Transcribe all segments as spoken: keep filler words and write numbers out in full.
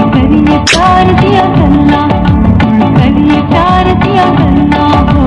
करिए प्यार दिया करना, करिए प्यार दिया करना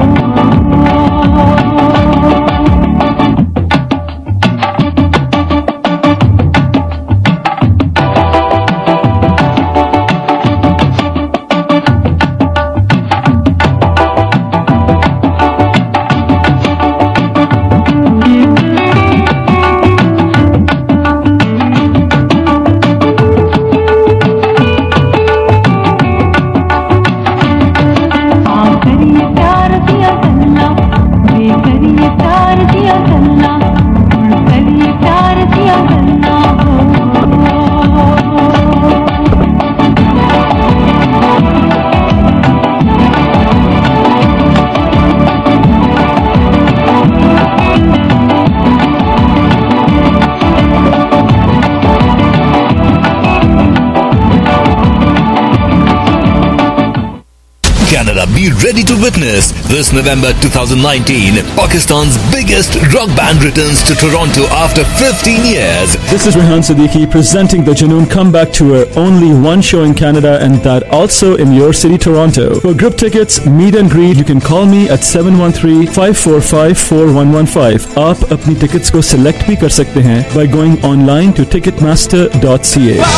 Be ready to witness this November twenty nineteen Pakistan's biggest rock band returns to Toronto after fifteen years. This is Rehan Siddiqui presenting the Junoon Comeback Tour. Only one show in Canada and that also in your city, Toronto. For group tickets, meet and greet, you can call me at seven one three, five four five, four one one five. आप अपनी tickets को select भी कर सकते हैं by going online to ticketmaster dot c a.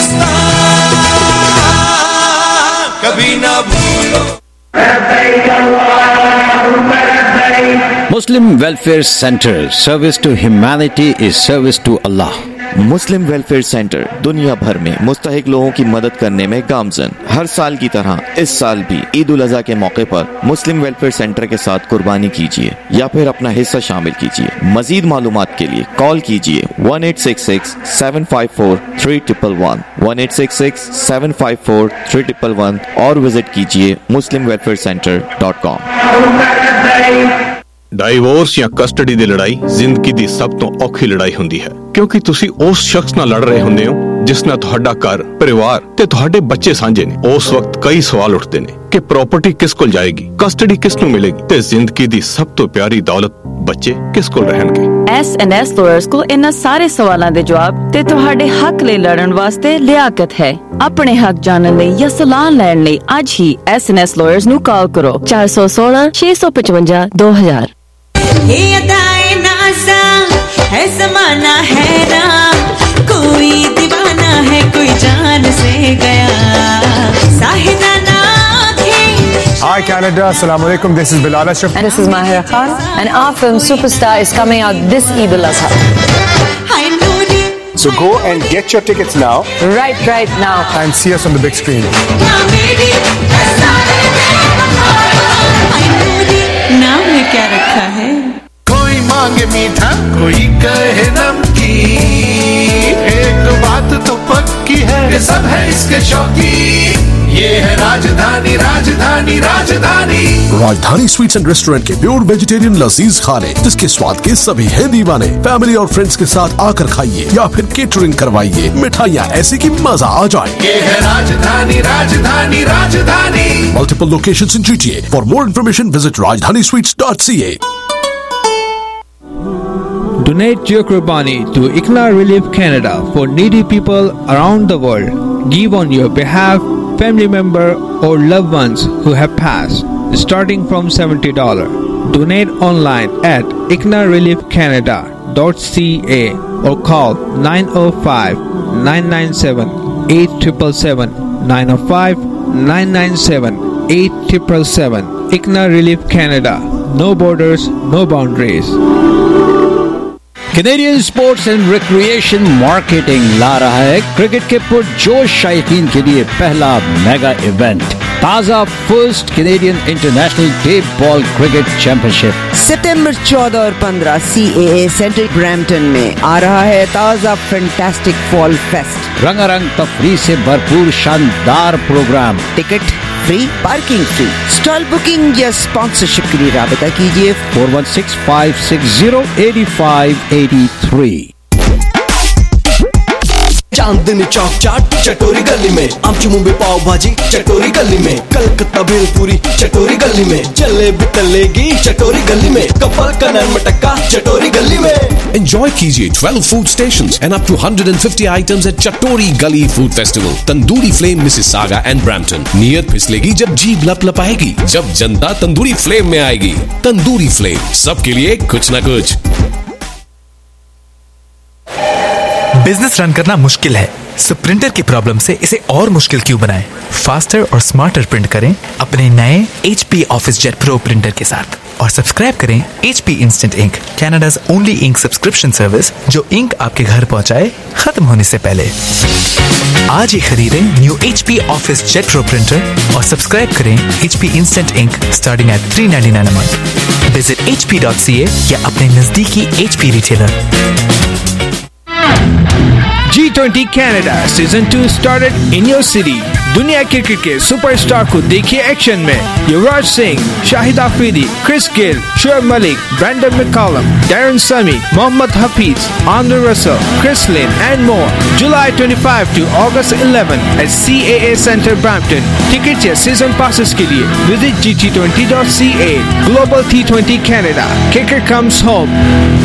कभी ना भूलो Muslim Welfare Center. Service to humanity is service to Allah. Muslim welfare centre दुनिया भर में मुस्तहिक लोगों की मदद करने में गामजन। हर साल की तरह इस साल भी ईद उल अज़हा के मौके पर मुस्लिम वेलफेयर सेंटर के साथ कुर्बानी कीजिए या फिर अपना हिस्सा शामिल कीजिए। मजीद मालूमात के लिए कॉल कीजिए one eight six six seven five four three triple one one eight six six seven five four three triple one और विजिट कीजिए Muslim welfare centre dot com. Divorce ਜਾਂ ਕਸਟਡੀ ਦੀ ਲੜਾਈ ਜ਼ਿੰਦਗੀ ਦੀ ਸਭ ਤੋਂ ਔਖੀ ਲੜਾਈ ਹੁੰਦੀ ਹੈ ਕਿਉਂਕਿ ਤੁਸੀਂ ਉਸ ਸ਼ਖਸ ਨਾਲ ਲੜ ਰਹੇ ਹੁੰਦੇ ਹੋ ਜਿਸ ਨਾਲ ਤੁਹਾਡਾ ਘਰ, ਪਰਿਵਾਰ ਤੇ ਤੁਹਾਡੇ ਬੱਚੇ ਸਾਂਝੇ ਨੇ। ਉਸ ਵਕਤ ਕਈ ਸਵਾਲ ਉੱਠਦੇ ਨੇ ਕਿ ਪ੍ਰਾਪਰਟੀ ਕਿਸ ਕੋਲ ਜਾਏਗੀ, ਕਸਟਡੀ ਕਿਸ ਨੂੰ ਮਿਲੇਗੀ ਤੇ ਜ਼ਿੰਦਗੀ ਦੀ ਸਭ ਤੋਂ ਪਿਆਰੀ ਦੌਲਤ ਬੱਚੇ ਕਿਸ ਕੋਲ ਰਹਿਣਗੇ। ਐਸ ਐਂਡ ਐਸ ਲਾਇਰਸ ਕੋਲ ਇਹਨਾਂ ਸਾਰੇ ਸਵਾਲਾਂ ਦੇ ਜਵਾਬ ਤੇ ਤੁਹਾਡੇ ਹੱਕ ਲਈ ਲੜਨ ਵਾਸਤੇ ਲਿਆਕਤ ਹੈ। ਆਪਣੇ ਹੱਕ ਜਾਣਨ ਲਈ ਜਾਂ ਸਲਾਹ ਲੈਣ ਲਈ ਅੱਜ ਹੀ ਐਸ ਐਂਡ ਐਸ ਲਾਇਰਸ ਨੂੰ ਕਾਲ ਕਰੋ ਚਾਰ ਸੌ ਸੋਲਾਂ ਛੇ ਸੌ ਪਚਵੰਜਾ ਦੋ ਹਜ਼ਾਰ। ये अदाए नाज़ा है ज़माना हैरान, कोई दीवाना है कोई जान से गया साहिदाना आँखें। Hi Canada, Assalamu alaikum. This is Bilal Ashraf. And this is Mahira Khan. And our film Superstar is coming out this Eid al-Azha. So go and get your tickets now. Right, right now. And see us on the big screen. नाम में क्या रखा है? कोई मांगे मीठा कोई कहे नमकीन, एक बात तो पक्की है ये सब है इसके शौकीन। ये है Rajdhani Rajdhani Rajdhani Rajdhani sweets and restaurant के प्योर वेजिटेरियन लजीज खाने जिसके स्वाद के सभी हैं दीवाने। फैमिली और फ्रेंड्स के साथ आकर खाइए या फिर केटरिंग करवाइए। मिठाइयाँ ऐसी कि मजा आ जाए। ये है Rajdhani Rajdhani Rajdhani. Multiple locations in G T A. For more information visit rajdhani sweets dot c a. Donate your Qurbani to I C N A Relief Canada for needy people around the world. Give on your behalf, family member or loved ones who have passed, starting from seventy dollars. Donate online at I C N A relief canada dot c a or call nine oh five, nine nine seven, eight seven seven, nine oh five, nine nine seven, eight seven seven. I C N A Relief Canada. No borders, no boundaries. Canadian sports and recreation marketing ला रहा है cricket के पुरजोश शायकीन के लिए पहला mega event, ताजा first Canadian international day ball cricket championship. सितंबर चौदह और पंद्रह सी ए ए सेंटर ब्रैम्पटन में आ रहा है ताजा फैंटास्टिक फॉल फेस्ट। रंगारंग तफरीह से भरपूर शानदार program, ticket free, parking free. Stall booking या स्पॉन्सरशिप के लिए राबता कीजिए four one six five six zero eight five eight three. Chandni Chowk चाट चटोरी गली में, आमची मुंबई पाव भाजी चटोरी गली में, कलकत्ता भेलपूरी चटोरी गली में, जलेबी तलेगी चटोरी गली में, कपल का नरम मटक्का चटोरी गली में। Enjoy कीजिए twelve food stations and up to one hundred fifty items at Chatori Gully Food Festival, Tandoori Flame, Mississauga and Brampton। नियत फिसलेगी जब जीभ लपलपाएगी, जब जनता तंदूरी फ्लेम में आएगी। तंदूरी फ्लेम, सबके लिए कुछ ना कुछ। बिजनेस रन करना मुश्किल है, सो प्रिंटर की प्रॉब्लम से इसे और मुश्किल क्यों बनाएं? फास्टर और स्मार्टर प्रिंट करें अपने नए H P office jet pro printer के साथ और सब्सक्राइब करें H P instant ink, Canada's only ink subscription service, जो इंक आपके घर पहुंचाए खत्म होने से पहले। आज ही खरीदें new H P office jet pro printer और सब्सक्राइब करें H P instant ink starting at three ninety-nine a month। Visit h p dot c a या अपने नजदीकी H P retailer. G twenty Canada Season two started in your city. दुनिया cricket के superstar को देखिए action में। Yuvraj Singh, Shahid Afridi, Chris Gayle, Shoaib Malik, Brendon McCullum, Darren Sammy, Mohammad Hafeez, Andre Russell, Chris Lynn and more. July twenty-fifth to August eleventh at C A A Center Brampton. Tickets या season passes के लिए visit g t twenty dot c a. Global T twenty Canada. Kicker comes home.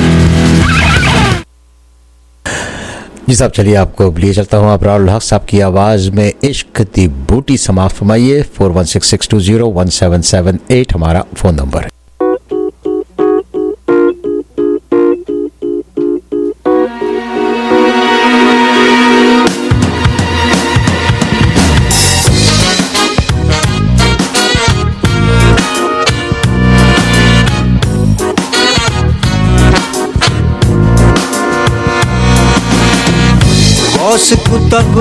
जी साहब, चलिए आपको लिए चलता हूँ अबरारुल हक साहब की आवाज़ में इश्क दी बूटी समाप्त फरमाइए। Four one six six two zero one seven seven eight हमारा फ़ोन नंबर है। गौस कुतब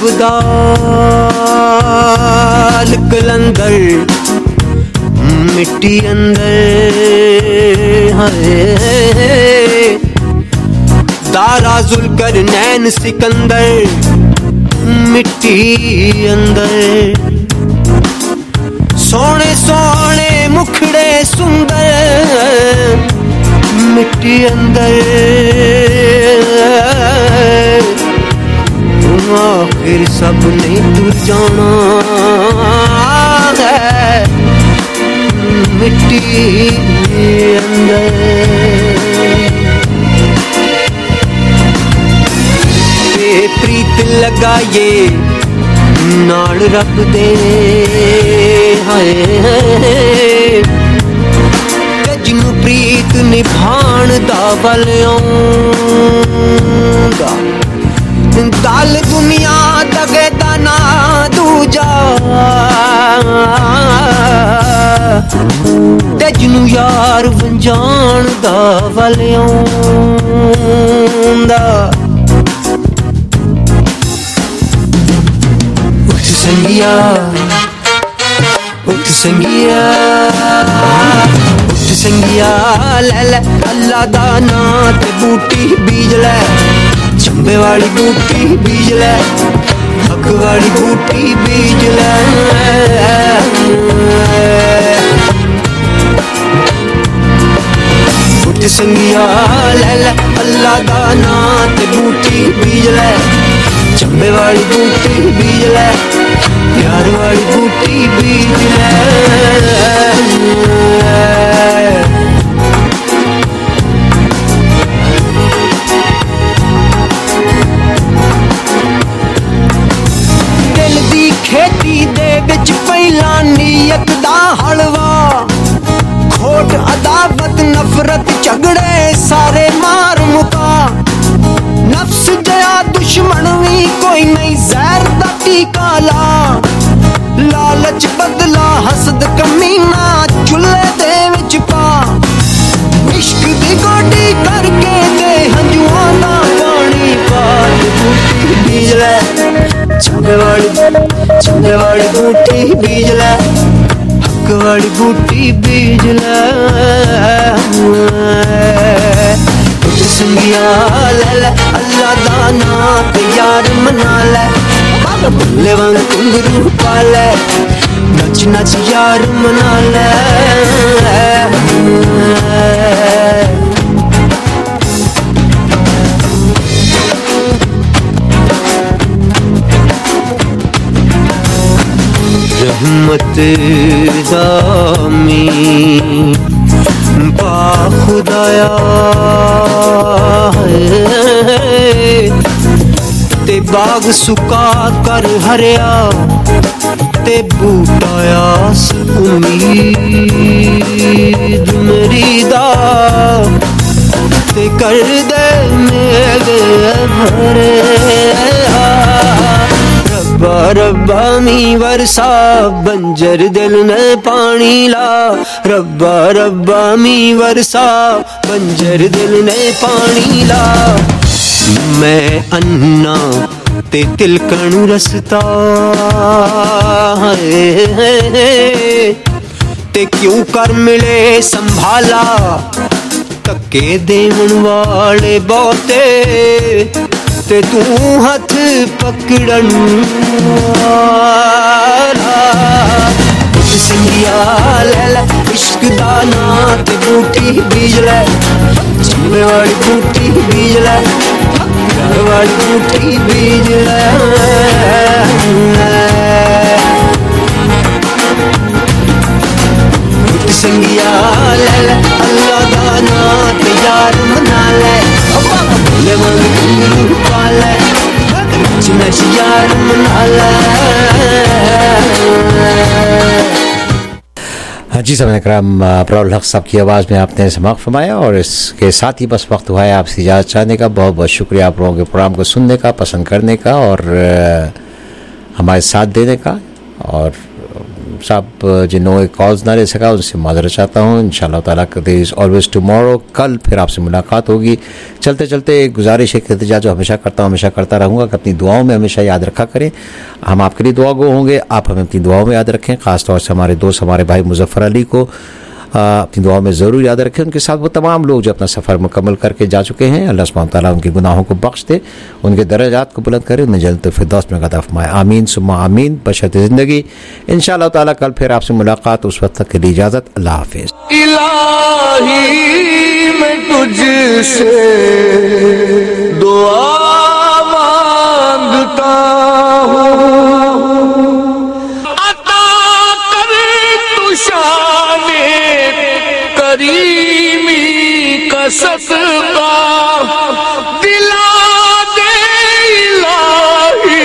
अब्दाल कलंदर मिट्टी अंदर है, दारा जुल्करनैन सिकंदर मिट्टी अंदर, सोने सोने मुखड़े सुंदर मिट्टी अंदर, आखिर सब ने तुर जाना है मिट्टी अंदर। ते प्रीत लगाइए नाल रब दे हाय, जिन्नू प्रीत निभाण दा वल आऊंगा, दाल दुनिया दगे दाना दूजा, ते जिन्नू यार वंजान दा वल आऊंदा। उठ संगिया उठ संगिया उठ संगिया, ले ले अल्लाह दा नां ते बूटी बीज ले, चंबे वाली बूटी बीज ले, हक वाली बूटी बीज ले। उठ संगिया ले ले अल्लाह दा नां ते बूटी बीज ले, चंबे वाली बूटी बीज ले, प्यार वाली बूटी बीज ले। खेती दे विच पहला नीयत दा हलवा, खोट अदावत नफरत झगड़े सारे मार मुका, नफ्स जया दुश्मन भी कोई नहीं जहर दा टीका ला, लालच बदला हसद कमीना चुल्हे दे विच पा, इश्क दी गोडी करके दे हंजुआं दा पानी पा, बूटी बीज ले चंगे वाली चंगे वाली बूटी बीज ले, हक वाली बूटी बीज ले। उठ संगिया ले ले अल्लाह दा नां ते यार मना ले, बुल्ले वांग घुंघरू पा ले, नच नच यार मना ले। इंतजामी बा खुदाया ते बाग सुका कर हरिया ते बूटाया उम्मीद मेरी दा ते कर दे मेरे भरे रब्बा रब्बा मी वर्षा बंजर दिल में पानी ला रब्बा रब्बा मी वर्षा बंजर दिल में पानी ला मैं अन्ना ते तिलकण रसता है ते क्यों कर मिले संभाला तके देवन वाले बहुते ते तू हथ पकड़न वाला सिंगिया ले ले इश्क दा ना ते बूटी बीज ले जिम्मे वाली बूटी बीज ले वाली बूटी बीज ले संगिया ले ले अल्लाह दा ना ते यार मना ले ले मन पा ले जिन्ना यार मना ले। जी समय कराम, अब्रारुल हक साहब की आवाज़ में आपने समाअत फरमाया और इसके साथ ही बस वक्त हुआ है आपसे इजाज़त चाहने का। बहुत बहुत शुक्रिया आप लोगों के प्रोग्राम को सुनने का, पसंद करने का और हमारे साथ देने का। और साहब जिन्होंने कॉल्स ना ले सका उनसे माजरत चाहता हूँ। इंशाअल्लाह ताला देयर इज़ ऑलवेज टुमारो, कल फिर आपसे मुलाकात होगी। चलते चलते एक गुजारिश है, इल्तिजा जो हमेशा करता हूँ हमेशा करता रहूँगा कि अपनी दुआओं में हमेशा याद रखा करें। हम आपके लिए दुआ गो होंगे, आप हमें अपनी दुआओं में याद रखें। ख़ासतौर से हमारे दोस्त हमारे भाई मुजफ्फर अली को अपनी दुआओं में ज़रूर याद रखें। उनके साथ वो तमाम लोग जो अपना सफ़र मुकम्मल करके जा चुके हैं, अल्लाह सुब्हानहू व तआला उनके गुनाहों को बख्श दे, उनके दर्जात को बुलंद करे, उन्हें जन्नत फिरदौस में अता फरमाए। आमीन सुम्मा आमीन बशर्ते ज़िंदगी। इंशाअल्लाह ताला कल फिर आपसे मुलाकात, उस वक्त तक के लिए इजाज़त। अल्लाह हाफ़िज़। इलाही मैं तुझसे दुआ मांगता हूँ, अता कर तू शाने करीमी का सदका दिला दे इलाही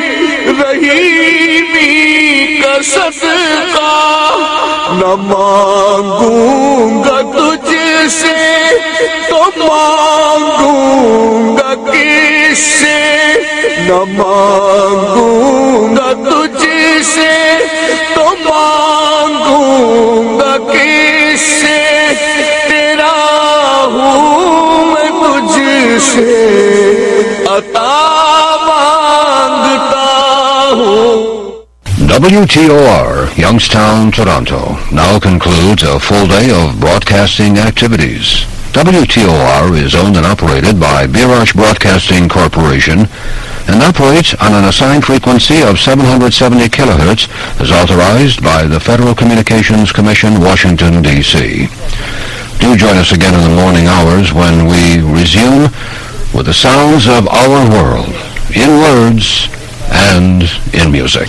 रहीमी का सदका। न मांगूंगा तुझसे तो मांगूंगा किससे, न मांगूंगा तुझसे तो मांगूंगा किससे, तेरा हूँ मैं तुझसे अता मांगता हूँ। W T O R, Youngstown, Toronto, now concludes a full day of broadcasting activities. W T O R is owned and operated by Birash Broadcasting Corporation and operates on an assigned frequency of seven hundred seventy kilohertz as authorized by the Federal Communications Commission, Washington, D C Do join us again in the morning hours when we resume with the sounds of our world, in words and in music.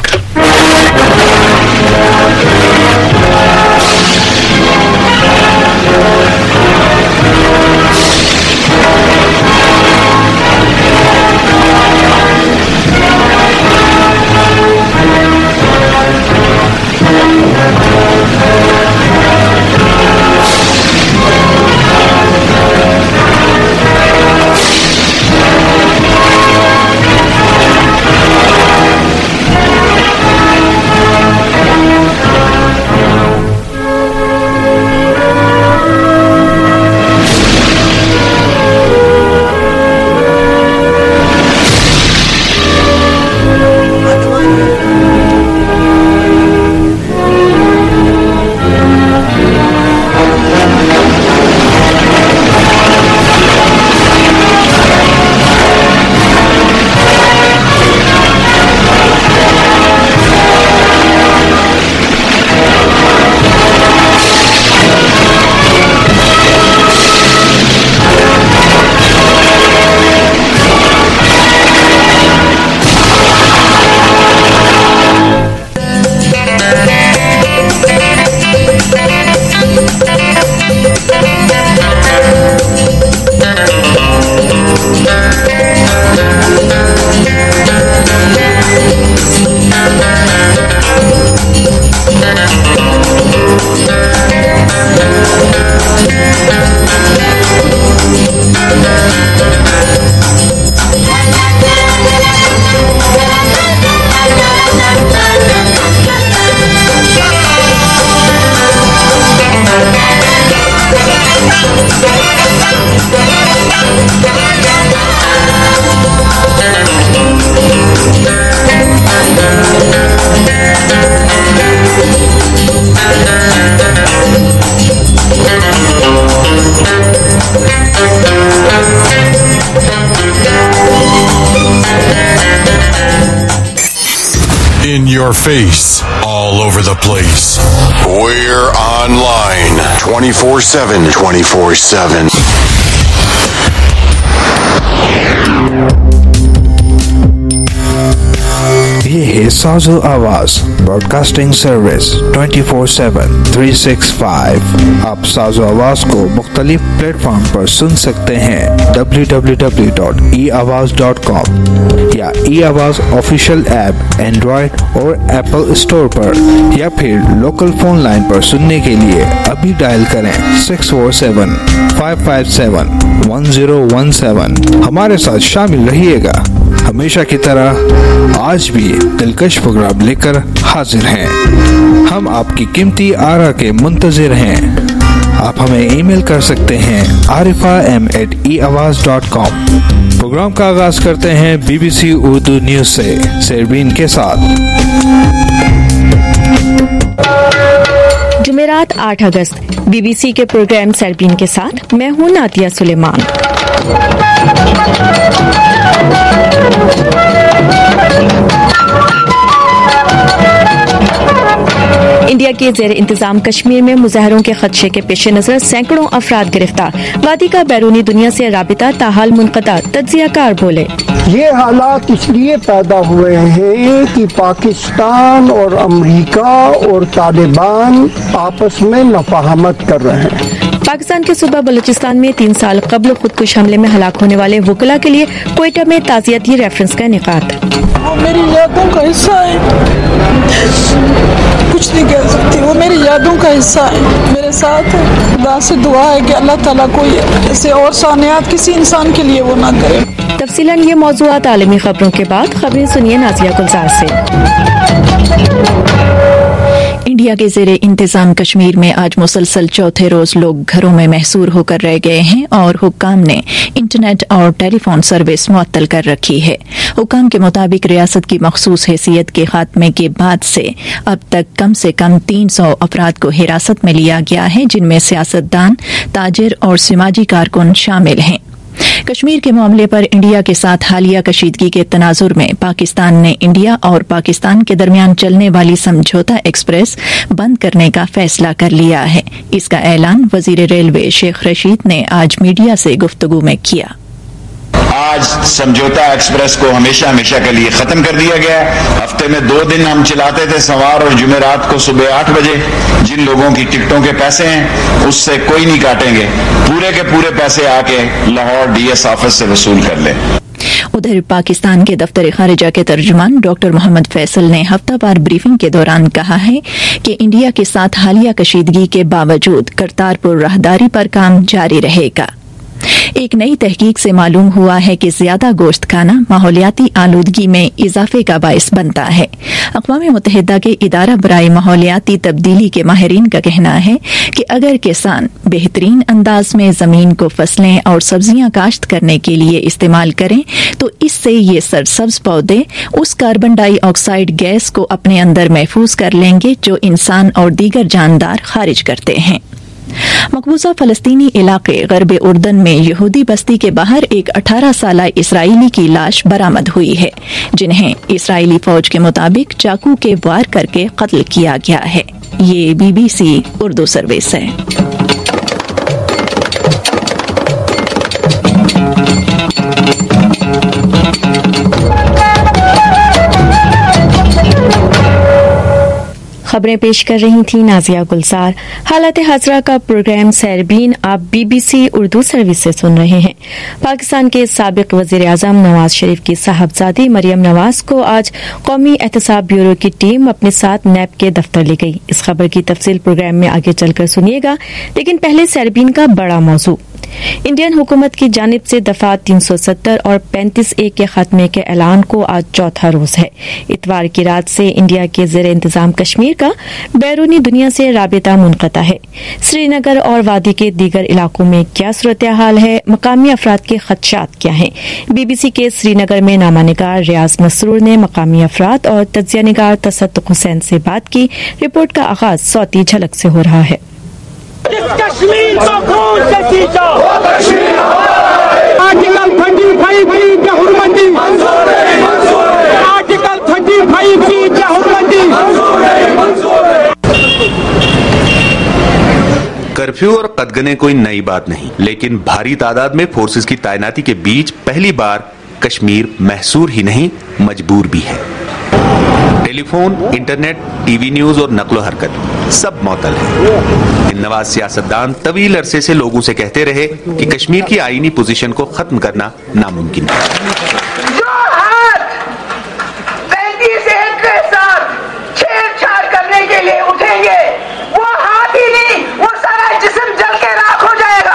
In your face, all over the place. We're online twenty-four seven, twenty-four seven. ये है Sajo Awaz broadcasting service twenty four seven three six five. आप साजो आवाज को मुख्तलिफ platform पर सुन सकते हैं W W W dot e Awaz dot com या e Awaz official app Android और एप्पल स्टोर पर, या फिर लोकल फोन लाइन पर सुनने के लिए अभी डायल करें six four seven five five seven one zero one seven. हमारे साथ शामिल रहिएगा। हमेशा की तरह आज भी दिलकश प्रोग्राम लेकर हाजिर हैं। हम आपकी कीमती आरा के मुंतजिर हैं। आप हमें ईमेल कर सकते हैं आरिफा एम एट ई आवाज डॉट कॉम। प्रोग्राम का आगाज करते हैं बीबीसी उर्दू न्यूज से सरबीन के साथ। जुमेरात आठ अगस्त बीबीसी के प्रोग्राम सरबीन के साथ मैं हूं नातिया सुलेमान। इंडिया के जेर इंतजाम कश्मीर में मुजाहरों के खदशे के पेश नजर सैकड़ों अफराद गिरफ्तार। वादी का बैरूनी दुनिया से राबिता ताहाल मुनक़ता, तज्ज़ियाकार बोले। ये हालात इसलिए पैदा हुए हैं कि पाकिस्तान और अमेरिका और तालिबान आपस में नफाहमत कर रहे हैं। पाकिस्तान के सूबा बलूचिस्तान में तीन साल कबल खुदकुश हमले में हलाक होने वाले वकला के लिए क्वेटा में ताज़ियती रेफरेंस का इनेकाद। वो मेरी यादों का हिस्सा है, कुछ नहीं कह सकती। वो मेरी यादों का हिस्सा है, मेरे साथ है। खुदा से दुआ है कि अल्लाह ताला कोई ऐसे और सानियात किसी इंसान के लिए वो ना करे। तफसीलन ये मौज़ूआत आलमी खबरों के बाद खबरें सुनिए नाज़िया गुलजार से। इंडिया के ज़ेरे इंतजाम कश्मीर में आज मुसलसल चौथे रोज लोग घरों में महसूर होकर रह गए हैं और हुक्काम ने इंटरनेट और टेलीफोन सर्विस मुअत्तल कर रखी है। हुक्काम के मुताबिक रियासत की मखसूस हैसियत के खात्मे के बाद से अब तक कम से कम तीन सौ अफराद को हिरासत में लिया गया है, जिनमें सियासतदान, ताजिर और समाजी कारकुन शामिल हैं। कश्मीर के मामले पर इंडिया के साथ हालिया कशीदगी के तनाजुर में पाकिस्तान ने इंडिया और पाकिस्तान के दरमियान चलने वाली समझौता एक्सप्रेस बंद करने का फैसला कर लिया है। इसका ऐलान वजीर रेलवे शेख रशीद ने आज मीडिया से गुफ्तगू में किया। आज समझौता एक्सप्रेस को हमेशा हमेशा के लिए खत्म कर दिया गया। हफ्ते में दो दिन हम चलाते थे, सवार और जुमेरात को सुबह आठ बजे। जिन लोगों की टिकटों के पैसे हैं उससे कोई नहीं काटेंगे, पूरे के पूरे पैसे आके लाहौर डीएस ऑफिस से वसूल कर लें। उधर पाकिस्तान के दफ्तर खारिजा के तर्जुमान डॉक्टर मोहम्मद फैसल ने हफ्तावार ब्रीफिंग के दौरान कहा है कि इंडिया के साथ हालिया कशीदगी के बावजूद करतारपुर राहदारी पर काम जारी रहेगा। एक नई तहकीक से मालूम हुआ है कि ज्यादा गोश्त खाना माहौलियाती आलूदगी में इजाफे का बायस बनता है। अक़वाम मुत्तहिदा के इदारा बराए माहौलियाती तब्दीली के माहिरीन का कहना है कि अगर किसान बेहतरीन अंदाज में जमीन को फसलें और सब्जियां काश्त करने के लिए इस्तेमाल करें तो इससे ये सरसब्ज पौधे उस कार्बन डाइऑक्साइड गैस को अपने अंदर महफूज कर लेंगे जो इंसान और दीगर जानदार खारिज करते हैं। मकबूजा फलस्तीनी इलाके गरब उर्दन में यहूदी बस्ती के बाहर एक अठारह साला इसराइली की लाश बरामद हुई है, जिन्हें इसराइली फौज के मुताबिक चाकू के वार करके कत्ल किया गया है। ये बीबीसी उर्दू सर्विस है। खबरें पेश कर रही थी नाजिया गुलजार। हालात हाजरा का प्रोग्राम सरबीन आप बीबीसी उर्दू सर्विस से सुन रहे हैं। पाकिस्तान के साबिक वजीर आजम नवाज शरीफ की साहबजादी मरियम नवाज को आज कौमी एहतसाब ब्यूरो की टीम अपने साथ नैब के दफ्तर ले गई। इस खबर की तफसील प्रोग्राम में आगे चलकर सुनिएगा, लेकिन पहले सरबीन का बड़ा मौजू। इंडियन हुकूमत की जानिब से दफा तीन सौ सत्तर और पैंतीस ए के खात्मे के ऐलान को आज चौथा रोज है। इतवार की रात से इंडिया के ज़ेर इंतजाम कश्मीर का बैरूनी दुनिया से राबिता मुनक़ता है। श्रीनगर और वादी के दीगर इलाकों में क्या सूरत हाल है, मकामी अफराद के खदशात क्या हैं? बीबीसी के श्रीनगर में नामा निगार रियाज मसरूर ने मकामी अफराद और तज्जिया निगार तसद्दुक़ हुसैन से बात की। रिपोर्ट का आगाज सौती झलक से हो रहा है। कश्मीर को खून से सींचा, आर्टिकल पैंतीस की हुर्मती, आर्टिकल पैंतीस भाई की जहमती। कर्फ्यू और कदगने कोई नई बात नहीं, लेकिन भारी तादाद में फोर्सेस की तैनाती के बीच पहली बार कश्मीर महसूर ही नहीं मजबूर भी है। टेलीफोन, इंटरनेट, टीवी न्यूज और नकलो हरकत सब मअतल है। इन नवाज सियासतदान तवील अरसे से लोगों से कहते रहे कि कश्मीर की आईनी पोजीशन को खत्म करना नामुमकिन है। जो हाथ पैंतीस एक्ट के साथ छेड़छाड़ करने के लिए उठेंगे वो हाथ ही नहीं, वो सारा जिस्म जल के राख हो जाएगा।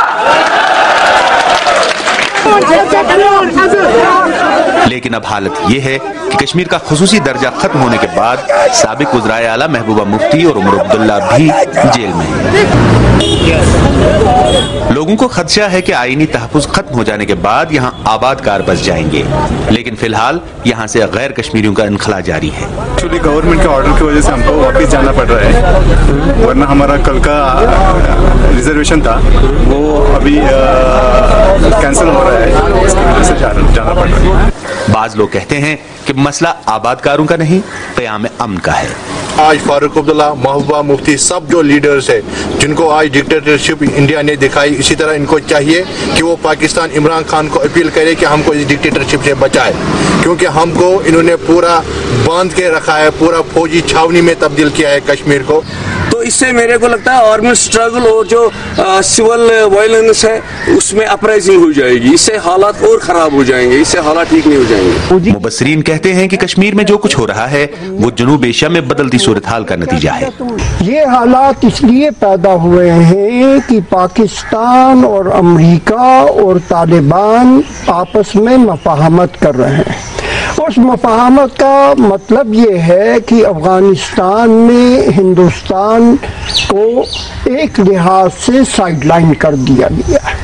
लेकिन अब हालत ये है कि कश्मीर का खुसूसी दर्जा खत्म होने के बाद साबिक वज़राए आला महबूबा मुफ्ती और उमर अब्दुल्ला भी जेल में हैं। लोगों को खदशा है कि आईनी तहफ़्फ़ुज़ खत्म हो जाने के बाद यहाँ आबादकार बस जाएंगे, लेकिन फिलहाल यहाँ से गैर कश्मीरियों का इनखला जारी है। एक्चुअली गवर्नमेंट के ऑर्डर की वजह से हमको वापस जाना पड़ रहा है, वरना हमारा कल का रिजर्वेशन था वो अभी कैंसिल हो रहा है, इसकी वजह से जाना, जाना पड़ रहा है। बाज लोग कहते हैं कि मसला आबादकारों का नहीं, क़याम अमन का है। आज फारूक अब्दुल्ला, महबूबा मुफ्ती, सब जो लीडर्स है जिनको आज डिक्टेटरशिप इंडिया ने दिखाई, इसी तरह इनको चाहिए कि वो पाकिस्तान इमरान खान को अपील करे कि हमको इस डिक्टेटरशिप से बचाए, क्योंकि हमको इन्होंने पूरा बांध के रखा है, पूरा फौजी छावनी में तब्दील किया है कश्मीर को। तो इससे मेरे को लगता है आर्मी स्ट्रगल और जो सिविल वायलेंस है उसमें अपराइजिंग हो जाएगी, इससे हालात और खराब हो जाएंगे, इससे हालात ठीक नहीं हो जाएंगे। मुबस्सिरीन कहते हैं कि कश्मीर में जो कुछ हो रहा है वो जनूब एशिया में बदलती सूरत हाल का नतीजा है। ये हालात इसलिए पैदा हुए हैं कि पाकिस्तान और अमेरिका और तालिबान आपस में मफाहमत कर रहे हैं। उस मफाहमत का मतलब ये है कि अफगानिस्तान में हिंदुस्तान को एक लिहाज से साइडलाइन कर दिया गया है।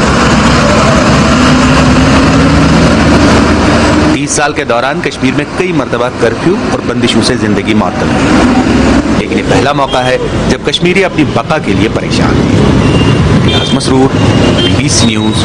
तीस साल के दौरान कश्मीर में कई मरतबा कर्फ्यू और बंदिशों से जिंदगी मअतल हुई, लेकिन ये पहला मौका है जब कश्मीरी अपनी बका के लिए परेशान हैं। रियाज मसरूर, बीबीसी न्यूज,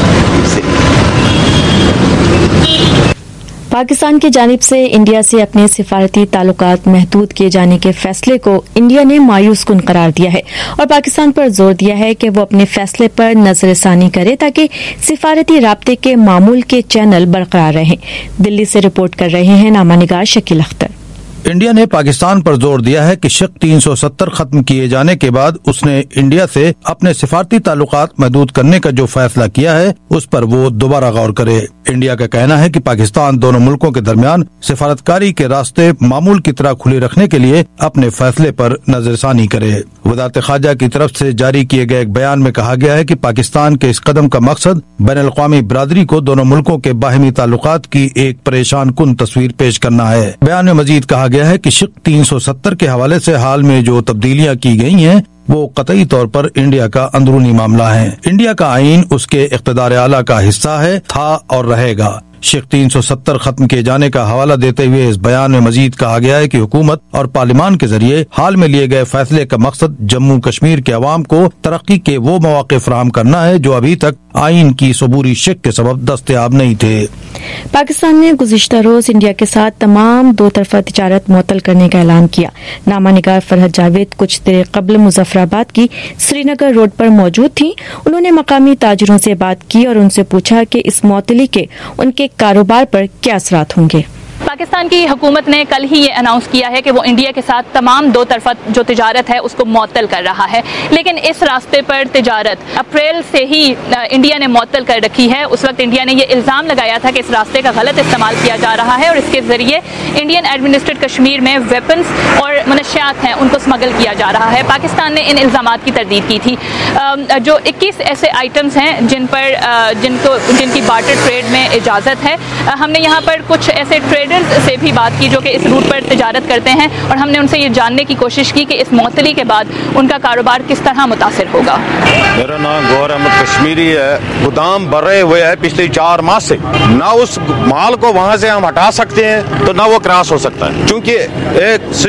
पाकिस्तान की जानिब से इंडिया से अपने सिफारती ताल्लुकात महदूद किए जाने के फैसले को इंडिया ने मायूस कुन करार दिया है और पाकिस्तान पर जोर दिया है कि वो अपने फैसले पर नजरसानी करे ताकि सिफारती राब्ते के मामूल के चैनल बरकरार रहें। दिल्ली से रिपोर्ट कर रहे हैं नामानिगार शकील अख्तर। इंडिया ने पाकिस्तान पर जोर दिया है कि शिक तीन सौ सत्तर खत्म किए जाने के बाद उसने इंडिया से अपने सिफारती ताल्लुकात महदूद करने का जो फैसला किया है उस पर वो दोबारा गौर करे। इंडिया का कहना है कि पाकिस्तान दोनों मुल्कों के दरमियान सिफारतकारी के रास्ते मामूल की तरह खुले रखने के लिए अपने फैसले पर नजरसानी करे। वज़ारत ख़ारजा की तरफ से जारी किए गए एक बयान में कहा गया है कि पाकिस्तान के इस कदम का मकसद बैनुल-अक़वामी बिरादरी को दोनों मुल्कों के बाहमी ताल्लुकात की एक परेशान कुन तस्वीर पेश करना है। बयान में मजीद कहा गया है कि शिक तीन सौ सत्तर के हवाले से हाल में जो तब्दीलियां की गई हैं वो कतई तौर पर इंडिया का अंदरूनी मामला है। इंडिया का आईन उसके इख्तिदार आला का हिस्सा है, था और रहेगा। शिक तीन सौ सत्तर खत्म किए जाने का हवाला देते हुए इस बयान में मजीद कहा गया है कि हुकूमत और पार्लियामान के जरिए हाल में लिए गए फैसले का मकसद जम्मू कश्मीर के अवाम को तरक्की के वो मौके फराहम करना है जो अभी तक आईन की सबूरी शिक के सबब दस्तयाब नहीं थे। पाकिस्तान ने गुज़िश्ता रोज इंडिया के साथ तमाम दो तरफा तिजारत मुअत्तल करने का ऐलान किया। नामा निगार फरहत जावेद कुछ देर कबल मुजफ्फराबाद की श्रीनगर रोड पर मौजूद थी। उन्होंने मकामी ताजिरों से बात की और उनसे पूछा कि इस मुअत्तली के उनके कारोबार पर क्या असरात होंगे। पाकिस्तान की हुकूमत ने कल ही ये अनाउंस किया है कि वो इंडिया के साथ तमाम दो तरफा जो तिजारत है उसको मुअत्तल कर रहा है, लेकिन इस रास्ते पर तिजारत अप्रैल से ही इंडिया ने मुअत्तल कर रखी है। उस वक्त इंडिया ने ये इल्ज़ाम लगाया था कि इस रास्ते का गलत इस्तेमाल किया जा रहा है और इसके जरिए इंडियन एडमिनिस्ट्रेटेड कश्मीर में वेपन्स और मनशियात हैं उनको स्मगल किया जा रहा है। पाकिस्तान ने इन इल्ज़ामात की तरदीद की थी। जो इक्कीस ऐसे आइटम्स हैं जिन पर जिनको जिनकी बार्टर ट्रेड में इजाज़त है, हमने यहाँ पर कुछ ऐसे ट्रेडर्स से भी बात की जो कि इस रूट पर तिजारत करते हैं और हमने उनसे ये जानने की कोशिश की कि इस मुअत्तली के बाद उनका कारोबार किस तरह मुतासिर होगा। मेरा नाम गौर अहमद कश्मीरी है। गोदाम भरे हुए हैं पिछले चार माह से, ना उस माल को वहाँ से हम हटा सकते हैं तो ना वो क्रॉस हो सकता है, क्योंकि एक सिस्टम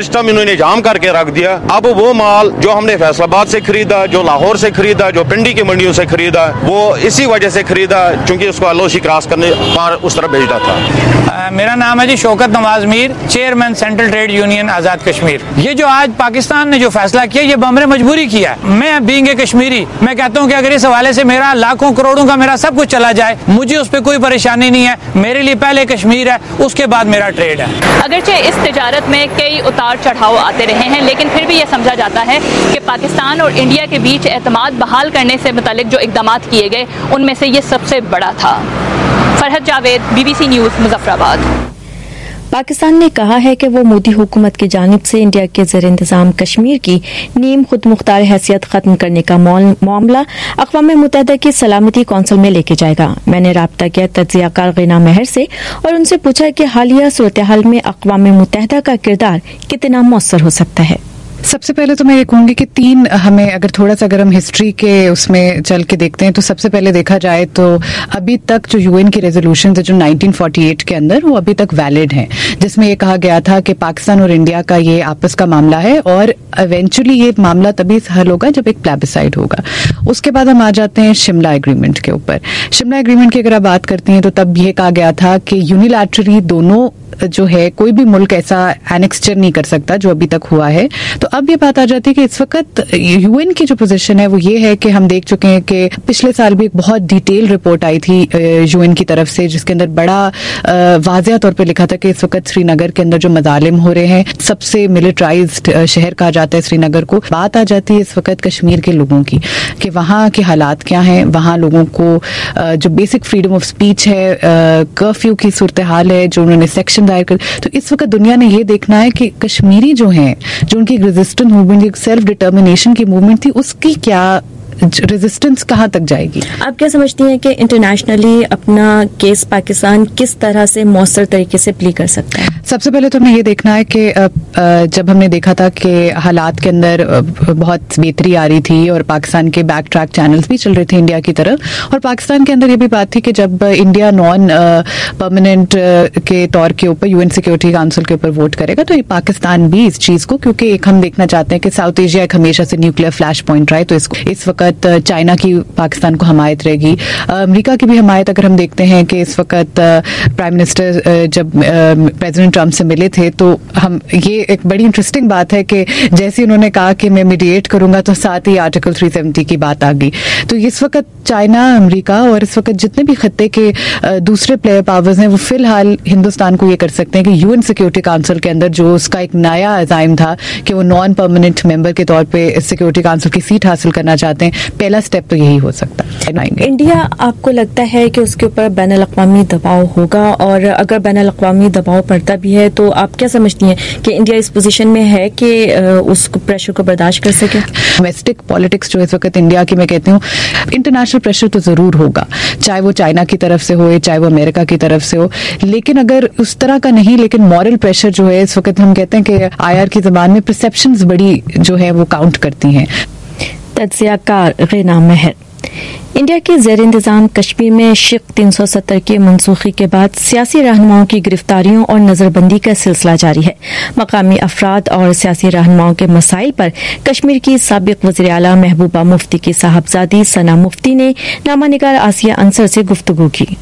इन्होंने जाम करके रख दिया। अब वो माल जो हमने फैसलाबाद से खरीदा, जो लाहौर से खरीदा, जो पिंडी की मंडियों से खरीदा, वो इसी वजह से खरीदा क्योंकि उसको एलओसी क्रॉस करने पर उस तरफ भेजना था। आ, मेरा नाम है जी Shaukat Nawaz Mir, chairman central trade union Azad Kashmir. ये जो आज पाकिस्तान ने जो फैसला किया, ये बमरे मजबूरी किया। मैं बीइंग ए कश्मीरी, मैं कहता हूँ कि अगर इस हवाले से मेरा लाखों करोड़ों का मेरा सब कुछ चला जाए, मुझे उस पर कोई परेशानी नहीं है। मेरे लिए पहले कश्मीर है, उसके बाद मेरा ट्रेड है। अगरचे इस तिजारत में कई उतार चढ़ाव आते रहे हैं, लेकिन फिर भी ये समझा जाता है कि पाकिस्तान और इंडिया के बीच एतमाद बहाल करने से मुतालिक जो इक़दाम किए गए, उनमें से ये सबसे बड़ा था। Farhat Javed, BBC news, Muzaffarabad. पाकिस्तान ने कहा है कि वो मोदी हुकूमत की जानिब से इंडिया के ज़ेर इंतज़ाम कश्मीर की नीम खुद मुख्तार हैसियत खत्म करने का मामला अक़वाम मुत्तहिदा की सलामती कौंसिल में लेके जाएगा। मैंने राब्ता किया तज्ज़ियाकार ग़िना महर से और उनसे पूछा कि हालिया सूरत हाल में अक़वाम मुत्तहिदा का किरदार कितना मौसर हो सकता है। सबसे पहले तो मैं ये कहूंगी कि तीन हमें अगर थोड़ा सा अगर हम हिस्ट्री के उसमें चल के देखते हैं तो सबसे पहले देखा जाए तो अभी तक जो यूएन की रेजोल्यूशन है जो नाइनटीन फोर्टी एट के अंदर वो अभी तक वैलिड हैं, जिसमें ये कहा गया था कि पाकिस्तान और इंडिया का ये आपस का मामला है और इवेंचुअली ये मामला तभी हल होगा जब एक प्लेबिसाइड होगा। उसके बाद हम आ जाते हैं शिमला एग्रीमेंट के ऊपर। शिमला एग्रीमेंट की अगर आप बात करती हैं तो तब ये कहा गया था कि यूनिलैटरली दोनों जो है कोई भी मुल्क ऐसा एनेक्सचर नहीं कर सकता जो अभी तक हुआ है। तो अब ये बात आ जाती है कि इस वक्त यूएन की जो पोजीशन है वो ये है कि हम देख चुके हैं कि पिछले साल भी एक बहुत डिटेल रिपोर्ट आई थी यूएन की तरफ से, जिसके अंदर बड़ा वाज़िया तौर पे लिखा था कि इस वक्त श्रीनगर के अंदर जो मजालिम हो रहे हैं, सबसे मिलिटराइज्ड शहर कहा जाता है श्रीनगर को। बात आ जाती है इस वक्त कश्मीर के लोगों की कि वहाँ के हालात क्या हैं, वहाँ लोगों को जो बेसिक फ्रीडम ऑफ स्पीच है, कर्फ्यू की सूरत हाल है, जो उन्होंने सेक्शन दायर कर, तो इस वक्त दुनिया ने ये देखना है कि कश्मीरी जो हैं, जो उनकी रेजिस्टेंस मूवमेंट, सेल्फ डिटर्मिनेशन की मूवमेंट थी, उसकी क्या रेजिस्टेंस कहाँ तक जाएगी। आप क्या समझती हैं कि इंटरनेशनली अपना केस पाकिस्तान किस तरह से मौसर तरीके से प्ले कर सकता है? सबसे पहले तो हमें ये देखना है कि जब हमने देखा था कि हालात के अंदर बहुत बेहतरी आ रही थी और पाकिस्तान के बैक ट्रैक चैनल्स भी चल रहे थे इंडिया की तरफ, और पाकिस्तान के अंदर ये भी बात थी कि जब इंडिया नॉन परमानेंट के तौर के ऊपर यूएन सिक्योरिटी काउंसिल के ऊपर वोट करेगा तो ये पाकिस्तान भी इस चीज को, क्योंकि एक हम देखना चाहते हैं कि साउथ एशिया एक हमेशा से न्यूक्लियर फ्लैश पॉइंट रहा है, तो इसको इस वक्त चाइना की पाकिस्तान को हमायत रहेगी, अमेरिका की भी हमायत। अगर हम देखते हैं कि इस वक्त प्राइम मिनिस्टर जब प्रेसिडेंट ट्रंप से मिले थे तो हम ये एक बड़ी इंटरेस्टिंग बात है कि जैसे उन्होंने कहा कि मैं मीडिएट करूंगा तो साथ ही आर्टिकल थ्री सेवेंटी की बात आ गई। तो इस वक्त चाइना, अमेरिका और इस वक्त जितने भी खत्ते के दूसरे प्लेयर पावर्स हैं वो फिलहाल हिंदुस्तान को ये कर सकते हैं कि यूएन सिक्योरिटी काउंसिल के अंदर जो उसका एक नया अज़ाइम था कि वो नॉन परमानेंट मेंबर के तौर पे सिक्योरिटी काउंसिल की सीट हासिल करना चाहते हैं, पहला स्टेप तो यही हो सकता है। इंडिया, आपको लगता है कि उसके ऊपर बैनुल अक़वामी दबाव होगा, और अगर बैनुल अक़वामी दबाव पड़ता भी है तो आप क्या समझती हैं कि इंडिया इस पोजीशन में है कि उस प्रेशर को बर्दाश्त कर सके? डोमेस्टिक पॉलिटिक्स जो इस वक्त इंडिया की, मैं कहती हूँ इंटरनेशनल प्रेशर तो जरूर होगा, चाहे वो चाइना की तरफ से हो चाहे वो अमेरिका की तरफ से हो, लेकिन अगर उस तरह का नहीं, लेकिन मॉरल प्रेशर जो है इस वक्त हम कहते हैं कि आईआर की जबान में परसेप्शंस बड़ी जो है वो काउंट करती हैं। तज्ज़ियाकार ग़िना महर। इंडिया के ज़ेर इंतज़ाम कश्मीर में शिक तीन सौ सत्तर की मनसूखी के बाद सियासी रहनुमाओं की गिरफ्तारियों और नजरबंदी का सिलसिला जारी है। मकामी अफराद और सियासी रहनुमाओं के मसाइल पर कश्मीर की साबिक वज़ीर आला महबूबा मुफ्ती की साहबजादी सना मुफ्ती ने नामा निगार आसिया अंसर से गुफ्तगू की।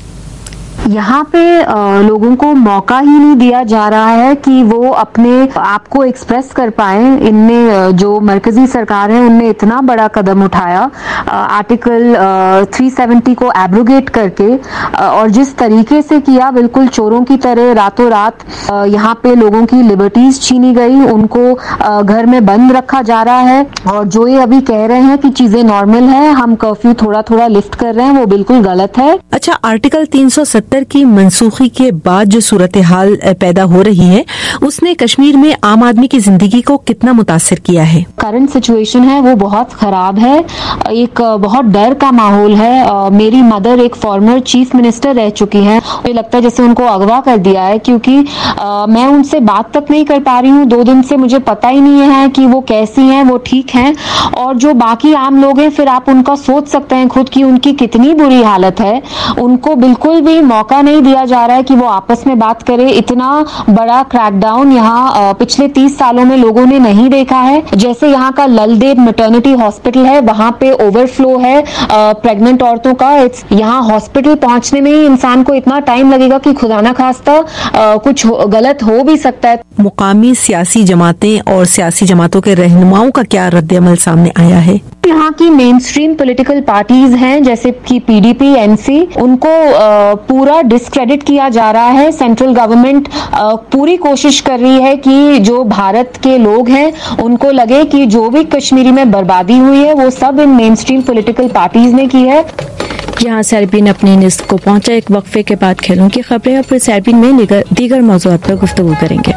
यहाँ पे लोगों को मौका ही नहीं दिया जा रहा है कि वो अपने आप को एक्सप्रेस कर पाए। इनने जो मरकजी सरकार है उनने इतना बड़ा कदम उठाया आर्टिकल तीन सौ सत्तर को एब्रोगेट करके, और जिस तरीके से किया, बिल्कुल चोरों की तरह रातों रात यहाँ पे लोगों की लिबर्टीज छीनी गई, उनको घर में बंद रखा जा रहा है। और जो ये अभी कह रहे हैं कि चीजें नॉर्मल है, हम कर्फ्यू थोड़ा थोड़ा लिफ्ट कर रहे हैं, वो बिल्कुल गलत है। अच्छा, आर्टिकल तीन सौ सत्तर की मनसूखी के बाद जो सूरत हाल पैदा हो रही है उसने कश्मीर में आम आदमी की जिंदगी को कितना मुतासिर किया है? करंट सिचुएशन है वो बहुत खराब है, एक बहुत डर का माहौल है। मेरी मदर एक फॉर्मर चीफ मिनिस्टर रह चुकी हैं, मुझे लगता है जैसे उनको अगवा कर दिया है, क्योंकि आ, मैं उनसे बात तक नहीं कर पा रही हूँ। दो दिन से मुझे पता ही नहीं है कि वो कैसी हैं, वो ठीक हैं, और जो बाकी आम लोग हैं फिर आप उनका सोच सकते हैं खुद की उनकी कितनी बुरी हालत है। उनको बिल्कुल भी मौका नहीं दिया जा रहा है कि वो आपस में बात करे। इतना बड़ा क्रैकडाउन यहाँ पिछले तीस सालों में लोगों ने नहीं देखा है। जैसे यहाँ का ललदेव मैटरनिटी हॉस्पिटल है, वहाँ पे ओवरफ्लो है प्रेग्नेंट औरतों का। यहाँ हॉस्पिटल पहुँचने में ही इंसान को इतना टाइम लगेगा कि खुदा ना खास्ता कुछ हो, गलत हो भी सकता है। मुकामी सियासी जमातें और सियासी जमातों के रहनुमाओं का क्या रद्द-ए-अमल सामने आया है? यहाँ की मेन स्ट्रीम पोलिटिकल पार्टीज हैं जैसे कि पीडीपी, एनसी, उनको पूरा डिस्क्रेडिट किया जा रहा है। सेंट्रल गवर्नमेंट पूरी कोशिश कर रही है कि जो भारत के लोग हैं उनको लगे कि जो भी कश्मीरी में बर्बादी हुई है वो सब इन मेन स्ट्रीम पोलिटिकल पार्टीज ने की है। यहाँ सैरबीन अपनी निस्क को पहुंचा। एक वक्फे के बाद खेलों की खबरें और फिर सैरबीन में दीगर मौज़ूआत पर गुफ्तगू करेंगे।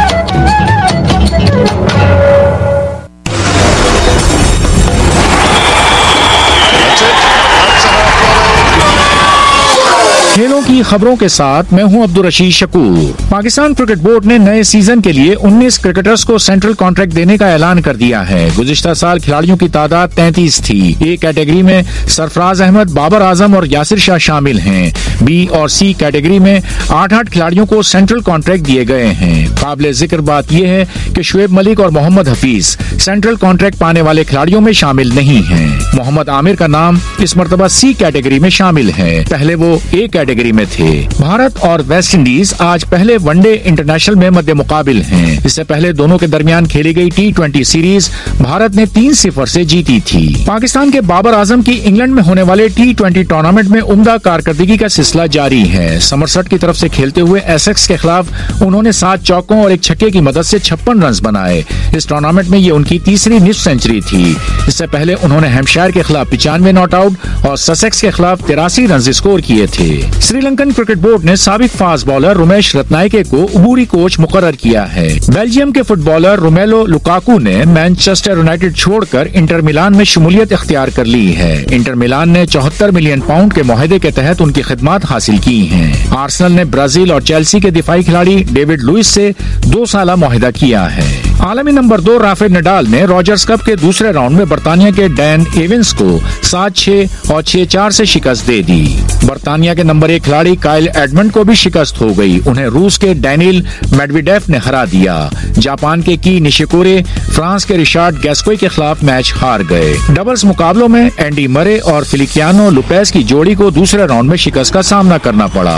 खेलों की खबरों के साथ मैं हूं अब्दुल रशीद शकूर। पाकिस्तान क्रिकेट बोर्ड ने नए सीजन के लिए उन्नीस क्रिकेटर्स को सेंट्रल कॉन्ट्रैक्ट देने का ऐलान कर दिया है। गुज़िश्ता साल खिलाड़ियों की तादाद तैंतीस थी। ए कैटेगरी में सरफराज अहमद, बाबर आजम और यासिर शाह शामिल हैं। बी और सी कैटेगरी में आठ आठ खिलाड़ियों को सेंट्रल कॉन्ट्रैक्ट दिए गए हैं। काबिल जिक्र बात यह है कि शुएब मलिक और मोहम्मद हफीज सेंट्रल कॉन्ट्रैक्ट पाने वाले खिलाड़ियों में शामिल नहीं हैं। मोहम्मद आमिर का नाम इस मरतबा सी कैटेगरी में शामिल है, पहले वो ए कैटेगरी में थे। भारत और वेस्ट इंडीज आज पहले वनडे इंटरनेशनल में मध्य मुकाबिल हैं। इससे पहले दोनों के दरमियान खेली गई टी ट्वेंटी सीरीज भारत ने तीन सिफर से जीती थी। पाकिस्तान के बाबर आजम की इंग्लैंड में होने वाले टी ट्वेंटी टूर्नामेंट में उम्दा कारकर्दगी का सिलसिला जारी है। समरसेट की तरफ से खेलते हुए एसेक्स के खिलाफ उन्होंने सात चौकों और एक छक्के की मदद से छप्पन रन बनाए। इस टूर्नामेंट में ये उनकी तीसरी निस्फ सेंचुरी थी। इससे पहले उन्होंने हैम्पशायर के खिलाफ पिचानवे नॉट आउट और ससेक्स के खिलाफ तिरासी रन स्कोर किए थे। श्रीलंकन क्रिकेट बोर्ड ने साबिक फास्ट बॉलर रुमेश रत्नायके को उबूरी कोच मुकर्रर किया है। बेल्जियम के फुटबॉलर रोमेलो लुकाकू ने मैनचेस्टर यूनाइटेड छोड़कर इंटर मिलान में शमूलियत इख्तियार कर ली है। इंटर मिलान ने चौहत्तर मिलियन पाउंड के मुआहदे के तहत उनकी खिदमत हासिल की हैं। आर्सेनल ने ब्राजील और चेल्सी के दिफाई खिलाड़ी डेविड लुइस से दो साला मुआहदा किया है। आलमी नंबर दो राफेल नडाल ने रॉजर्स कप के दूसरे राउंड में बर्तानिया के डैन एविंस को सात छह और छह चार से शिकस्त दे दी। बर्तानिया के नंबर एक खिलाड़ी काइल एडमंड को भी शिकस्त हो गई। उन्हें रूस के डैनिल मेडवेडेव ने हरा दिया। जापान के की निशिकोरे फ्रांस के रिशार्ड गैस्कोई के खिलाफ मैच हार गए। डबल्स मुकाबलों में एंडी मरे और फिलिकियानो लुपेस की जोड़ी को दूसरे राउंड में शिकस्त का सामना करना पड़ा।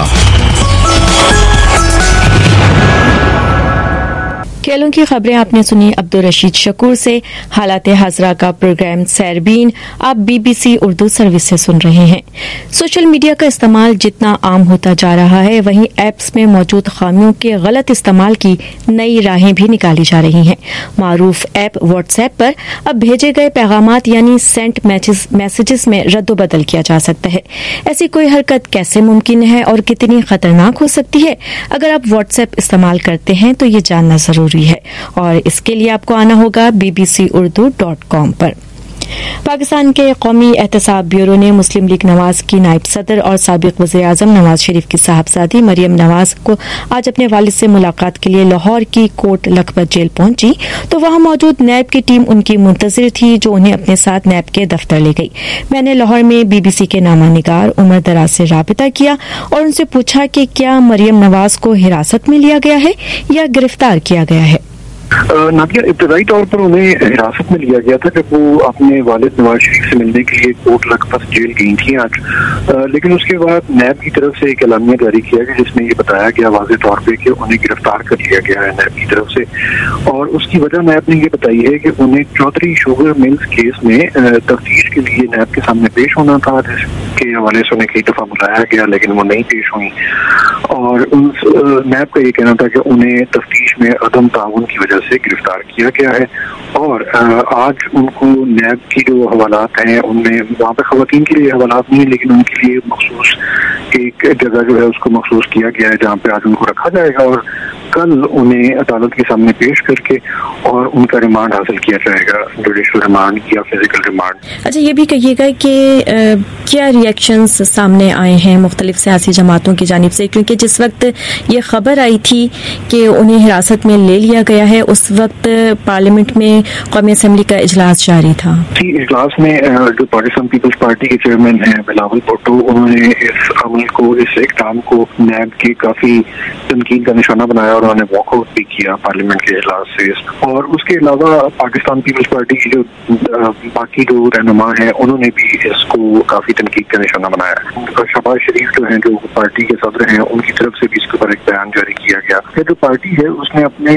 खेलों की खबरें आपने सुनी अब्दुल रशीद शकूर से। हालात हाजरा का प्रोग्राम सैरबीन आप बीबीसी उर्दू सर्विस से सुन रहे हैं। सोशल मीडिया का इस्तेमाल जितना आम होता जा रहा है, वहीं एप्स में मौजूद खामियों के गलत इस्तेमाल की नई राहें भी निकाली जा रही हैं। मारूफ ऐप व्हाट्सएप पर अब भेजे गए पैगामात यानी सेंट मैसेजेस में रद्दोबदल किया जा सकता है। ऐसी कोई हरकत कैसे मुमकिन है और कितनी खतरनाक हो सकती है? अगर आप व्हाट्सएप इस्तेमाल करते हैं तो ये जानना जरूरी है और इसके लिए आपको आना होगा B B C Urdu dot com पर। पाकिस्तान के कौमी एहतसाब ब्यूरो ने मुस्लिम लीग नवाज की नायब सदर और साबिक वज़ीर आज़म नवाज शरीफ की साहबजादी मरियम नवाज को आज अपने वालिद से मुलाकात के लिए लाहौर की कोट लखपत जेल पहुंची तो वहां मौजूद नैब की टीम उनकी मुंतजिर थी, जो उन्हें अपने साथ नैब के दफ्तर ले गई। मैंने लाहौर में बीबीसी के नामा निगार उमर दराज से राबिता किया और उनसे पूछा कि क्या मरियम नवाज को हिरासत में लिया गया है या गिरफ्तार किया गया है। नादिया, इब्तदाई तौर पर उन्हें हिरासत में लिया गया था जब वो अपने वालिद नवाज शरीफ से मिलने के लिए कोट लखपत जेल गई थी आज, लेकिन उसके बाद नैब की तरफ से एक एलामिया जारी किया गया जिसमें ये बताया गया वाज़ेह तौर पे कि उन्हें गिरफ्तार कर लिया गया है नैब की तरफ से। और उसकी वजह नैब ने ये बताई है कि उन्हें चौधरी शुगर मिल्स केस में तफ्तीश के लिए नैब के सामने पेश होना था, जिसके हवाले से उन्हें कई दफा बुलाया गया लेकिन वो नहीं पेश हुई। और उन नैब का ये कहना था कि उन्हें तफ्तीश में अदम ताउन की वजह से गिरफ्तार किया गया है। और आज उनको नैब की जो हवालात हैं उनमें वहाँ पे खवातीन के लिए हवालात नहीं है, लेकिन उनके लिए मखसूस एक जगह जो है उसको मखसूस किया गया है जहाँ पे आज उनको रखा जाएगा और कल उन्हें अदालत के सामने पेश करके और उनका रिमांड हासिल किया जाएगा, जुडिशल रिमांड या फिजिकल रिमांड। अच्छा, ये भी कहिएगा कि क्या रिएक्शंस सामने आए हैं मुख्तलिफ सियासी जमातों की जानिब से, क्योंकि जिस वक्त ये खबर आई थी कि उन्हें हिरासत में ले लिया गया है उस वक्त पार्लियामेंट में कौमी असम्बली का इजलास जारी था। जी, इजलास में जो पाकिस्तान पीपल्स पार्टी के चेयरमैन हैं बिलावल भुट्टो, उन्होंने इस अमल को, इस इक़दाम को नैब के काफी तनकीद का निशाना बनाया और उन्होंने वॉकआउट भी किया पार्लियामेंट के इजलास से। और उसके अलावा पाकिस्तान पीपल्स पार्टी की जो बाकी जो रहनुमा हैं उन्होंने भी इसको काफी तनकीद का निशाना बनाया। शहबाज शरीफ जो हैं, जो पार्टी के सदर हैं, उनकी तरफ से भी इसके ऊपर एक बयान जारी किया गया। ये जो पार्टी है उसने अपने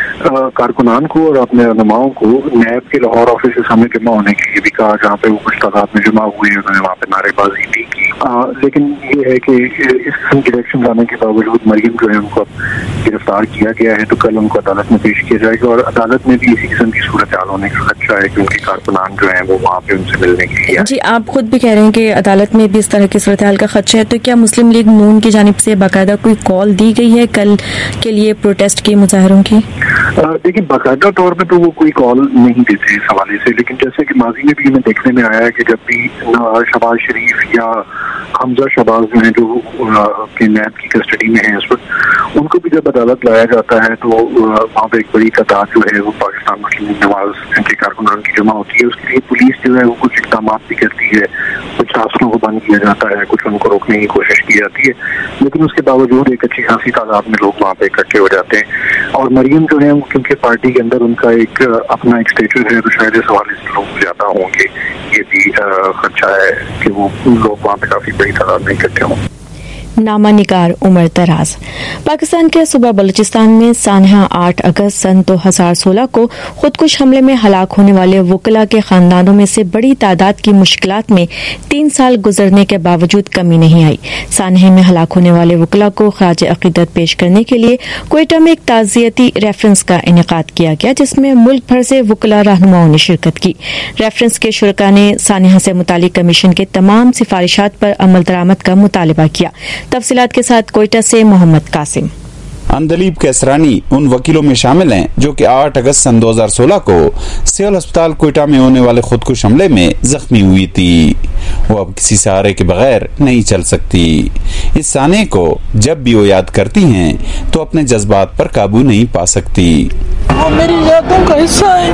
कारकुनान को और अपने रहनुमाओं को नैब के लाहौर ऑफिस के सामने जमा होने के लिए भी कहा, जहाँ पे वो कुछ तादाद में जमा हुए, उन्होंने वहाँ पे नारेबाजी भी की। आ, लेकिन ये है कि इस किस्म के इलेक्शन आने के बावजूद मरियम जो है उनको गिरफ्तार किया गया है, तो कल उनको अदालत में पेश किया जाएगा और अदालत में भी इसी किस्म की सूरत हाल होने का खदशा है कि उनके कारकुनान जो है वो वहाँ पे उनसे मिलने के लिए। जी, आप खुद भी कह रहे हैं कि अदालत में भी इस तरह की सूरत हाल का खदशा है, तो क्या मुस्लिम लीग नून की जानिब से बाकायदा कोई कॉल दी गई है कल के लिए प्रोटेस्ट के मुजाहरों की? देखिए, बाकायदा तौर पर तो वो कोई कॉल नहीं देते इस हवाले से, लेकिन जैसे कि माजी में भी हमें देखने में आया है कि जब भी शहबाज शरीफ या हमजा शहबाज जो है, जो के नैब की कस्टडी में है इस वक्त, उनको भी जब अदालत लाया जाता है तो वहाँ पे एक बड़ी तादाद जो है वो पाकिस्तान मुस्लिम नवाज के कारकुनान की जमा होती है। उसके लिए पुलिस जो है वो कुछ इक़दाम भी करती है, कुछ रास्तों को बंद किया जाता है, कुछ उनको रोकने की कोशिश की जाती है, लेकिन उसके बावजूद एक अच्छी खासी तादाद में लोग वहाँ पे इकट्ठे हो जाते हैं। और मरियम जो है क्योंकि पार्टी के अंदर उनका एक अपना एक स्टेचर है, तो शायद इस हवाले से लोग ज्यादा होंगे, ये भी खदशा है कि वो लोग वहाँ पे काफी बड़ी तादाद में इकट्ठे हों। नामा निगार उमर दराज। पाकिस्तान के सूबा बलूचिस्तान में सानहा आठ अगस्त सन दो हजार सोलह को खुदकुश हमले में हलाक होने वाले वकला के खानदानों में से बड़ी तादाद की मुश्किलात में तीन साल गुजरने के बावजूद कमी नहीं आई। सानहे में हलाक होने वाले वकला को खराज अकीदत पेश करने के लिए क्वेटा में एक ताज़ियती रेफरेंस का इनेकाद किया गया, जिसमें मुल्क भर से वकला रहनुमाओं ने शिरकत की। रेफरेंस के शुरका ने सानहा से मुतालिक कमीशन के तमाम सिफारिशात पर अमल दरामद का मुतालबा किया। तफसीलात के साथ कोयटा से मोहम्मद कासिम। अंदलीब कैसरानी उन वकीलों में शामिल हैं जो कि आठ अगस्त सन दो हजार सोलह को सिविल अस्पताल कोयटा में होने वाले खुदकुश हमले में जख्मी हुई थी। वो अब किसी सहारे के बगैर नहीं चल सकती। इस साने को जब भी वो याद करती हैं तो अपने जज्बात पर काबू नहीं पा सकती। वो मेरी यादों का हिस्सा है,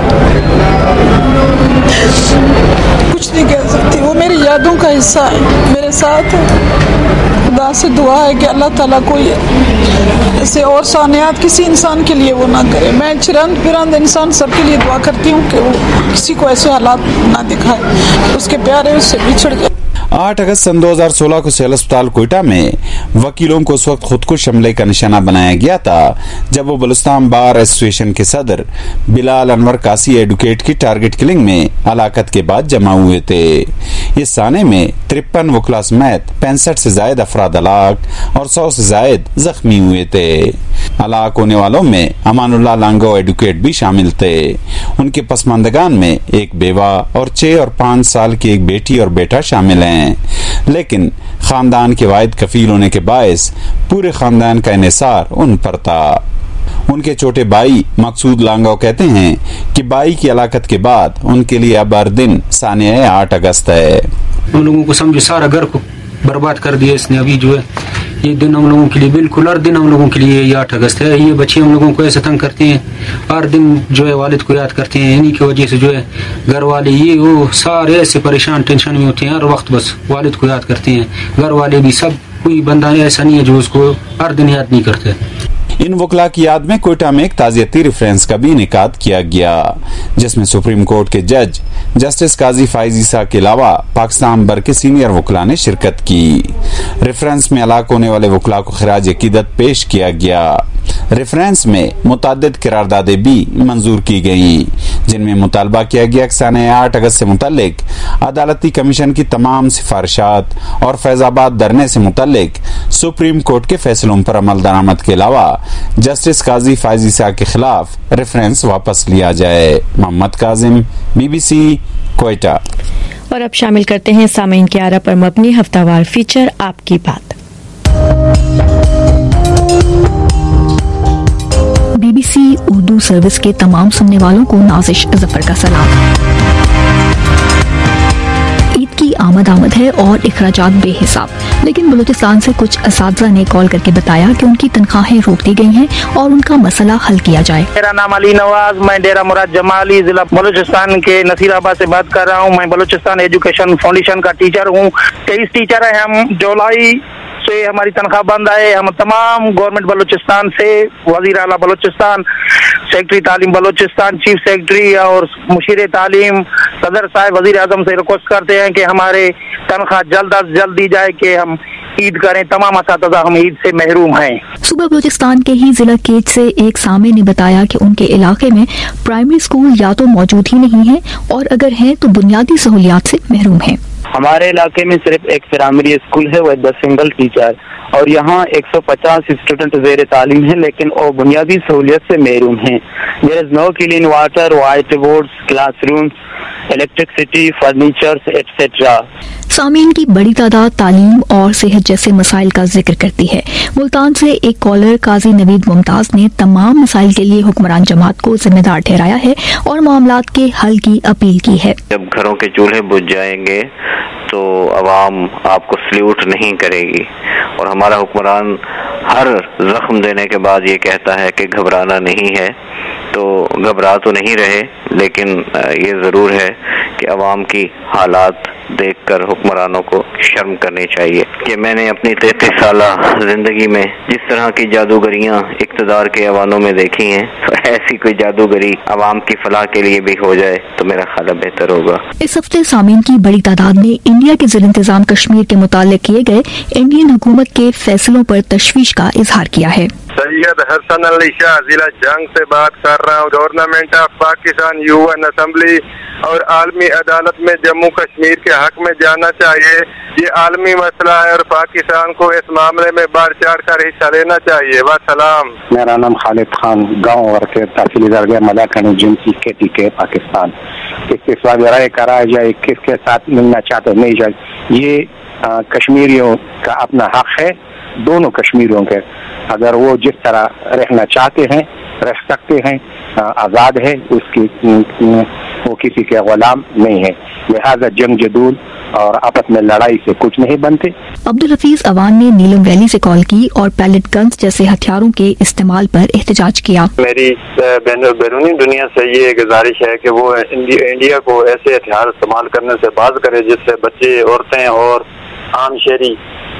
कुछ नहीं कह सकती। वो मेरी यादों का हिस्सा है, मेरे साथ है। खुदा से दुआ है कि अल्लाह ताला कोई ऐसे और सानियात किसी इंसान के लिए वो ना करे। मैं चिरंद पिरंद इंसान सबके लिए दुआ करती हूँ कि वो किसी को ऐसे हालात ना दिखाए, उसके प्यारे उससे बिछड़ जाए। आठ अगस्त सन दो हजार सोलह को सिविल अस्पताल कोयटा में वकीलों को उस वक्त खुदकुश हमले का निशाना बनाया गया था जब वो बलूचिस्तान बार एसोसिएशन के सदर बिलाल अनवर कासी एडवोकेट की टारगेट किलिंग में हलाकत के बाद जमा हुए थे। इस साने में तिरपन वकला समेत पैंसठ से जायद अफराद हलाक और सौ से जायद जख्मी हुए थे। हलाक होने वालों में अमानुल्लाह लांगो एडवोकेट भी शामिल थे। उनके पसमानदगान में एक बेवा और छह और पाँच साल की एक बेटी और बेटा शामिल हैं, लेकिन खानदान के वाहिद कफील होने के बायस पूरे खानदान का इन्हिसार उन पर था। उनके छोटे भाई मकसूद लांगो कहते हैं कि भाई की हलाकत के बाद उनके लिए अब हर दिन सानिया आठ अगस्त है। हम लोगों को समझो सारा घर को बर्बाद कर दिया इसने। अभी जो है ये दिन हम लोगों के लिए बिल्कुल हर दिन हम लोगों के लिए ये आठ अगस्त है। ये बच्चे हम लोगों को ऐसे तंग करते हैं, हर दिन जो है वालिद को याद करते हैं। इन्हीं की वजह से जो है घर वाले ये वो सारे ऐसे परेशान टेंशन में होते हैं, हर वक्त बस वालिद को याद करते हैं। घर वाले भी सब, कोई बंदा ऐसा नहीं है जो उसको हर दिन याद नहीं करते। इन वकला की याद में कोयटा में एक ताज़ियती रेफरेंस का भी इनेकाद किया गया, जिसमें सुप्रीम कोर्ट के जज जस्टिस काजी फाइज ईसा के अलावा पाकिस्तान भर के सीनियर वकला ने शिरकत की। रेफरेंस में हलाक होने वाले वकला को खराज अकीदत पेश किया गया। रेफरेंस में मुताद्दिद करारदादें भी मंजूर की गयी, जिनमें मुतालबा किया गया कि साने आठ अगस्त से मुतल्लिक अदालती कमीशन की तमाम सिफारिशात और फैजाबाद धरने से मुतल्लिक सुप्रीम कोर्ट के फैसलों पर अमल दरामद के अलावा जस्टिस काजी फाइज ईसा के खिलाफ रेफरेंस वापस लिया जाए। मोहम्मद काजिम, बीबीसी, कोयटा। और अब शामिल करते हैं सामीन की आरा पर मबनी हफ्तावार फीचर आपकी बात। बीबीसी उर्दू सर्विस के तमाम सुनने वालों को नाजिश जफर का सलाम। ईद की आमद आमद है और इखराजात बेहिसाब, लेकिन बलूचिस्तान से कुछ असातिज़ा ने कॉल करके बताया कि उनकी तनख्वाहें रोक दी गई हैं और उनका मसला हल किया जाए। मेरा नाम अली नवाज, मैं डेरा मुराद जमाली जिला बलूचिस्तान के नसीराबाद से बात कर रहा हूँ। मैं बलूचिस्तान एजुकेशन फाउंडेशन का टीचर हूँ। तेईस टीचर है हम। जुलाई से हमारी तनख्वाह बंद है। हम तमाम गवर्नमेंट बलूचिस्तान से, वजीर आला बलूचिस्तान, सेक्रेटरी तालीम बलूचिस्तान, चीफ सेक्रेटरी और मुशीर तालीम, सदर साहब, वजीर आजम से रिक्वेस्ट करते हैं कि हमारे तनख्वाह जल्द अज जल्द दी जाए कि हम ईद करें। तमाम असातिज़ा हम ईद से महरूम हैं। सुबह बलूचिस्तान के ही जिला केच से एक सामे ने बताया कि उनके इलाके में प्राइमरी स्कूल या तो मौजूद ही नहीं है और अगर हैं तो बुनियादी सहूलियात से महरूम हैं। हमारे इलाके में सिर्फ एक प्राइमरी स्कूल है, वह दस सिंगल टीचर, और यहाँ एक सौ पचास स्टूडेंट ज़ेर तालीम है, लेकिन वो बुनियादी सहूलियत से महरूम हैं। There is no clean water, white boards, classrooms, electricity, furnitures etcetera. सामीन की बड़ी तादाद तालीम और सेहत जैसे मसाइल का जिक्र करती है। मुल्तान से एक कॉलर काजी नवीद मुमताज ने तमाम मसाइल के लिए हुक्मरान जमात को जिम्मेदार ठहराया है और मामलात के हल की अपील की है। जब घरों के चूल्हे बुझ जाएंगे तो अवाम आपको सल्यूट नहीं करेगी, और हमारा हुक्मरान हर जख्म देने के बाद ये कहता है कि घबराना नहीं है। तो घबरा तो नहीं रहे, लेकिन ये ज़रूर है कि अवाम की हालात देखकर हुक्मरानों को शर्म करनी चाहिए कि मैंने अपनी तैंतीस साला जिंदगी में जिस तरह की जादूगरियां इक़्तिदार के अवानों में देखी हैं, तो ऐसी कोई जादूगरी अवाम की फलाह के लिए भी हो जाए तो मेरा ख्याल बेहतर होगा। इस हफ्ते सामीन की बड़ी तादाद ने इंडिया के ज़ेर इंतजाम कश्मीर के मुताल्लिक किए गए इंडियन हुकूमत के फैसलों पर तशवीश का इजहार किया है। सैयद हसन अली शाह जिला जंग से बात कर रहा हूँ। Government of Pakistan, UN assembly और आलमी अदालत में जम्मू कश्मीर के हक में जाना चाहिए। ये आलमी मसला है और पाकिस्तान को इस मामले में बढ़ चढ़ कर हिस्सा लेना चाहिए। वसलाम। मेरा नाम खालिद खान, गाँव और के तहसील दरगाह मलाकनी जिनसी के टीके पाकिस्तान। इसके बाद राय कराया जाए किसके साथ मिलना चाहते नहीं जाए। ये आ, कश्मीरियों का अपना हक है, दोनों कश्मीरियों के। अगर वो जिस तरह रहना चाहते हैं रह सकते हैं, आज़ाद है, उसकी वो किसी के गुलाम नहीं है। लिहाजा जंग जदूल और आपस में लड़ाई से कुछ नहीं बनते। अब्दुल हफीज अवान ने नीलम वैली से कॉल की और पैलेट गन्स जैसे हथियारों के इस्तेमाल पर एहतजाज किया। मेरी बैरूनी दुनिया से ये गुजारिश है कि वो इंडिया को ऐसे हथियार इस्तेमाल करने से बाज करे जिससे बच्चे, औरतें और आम शहरी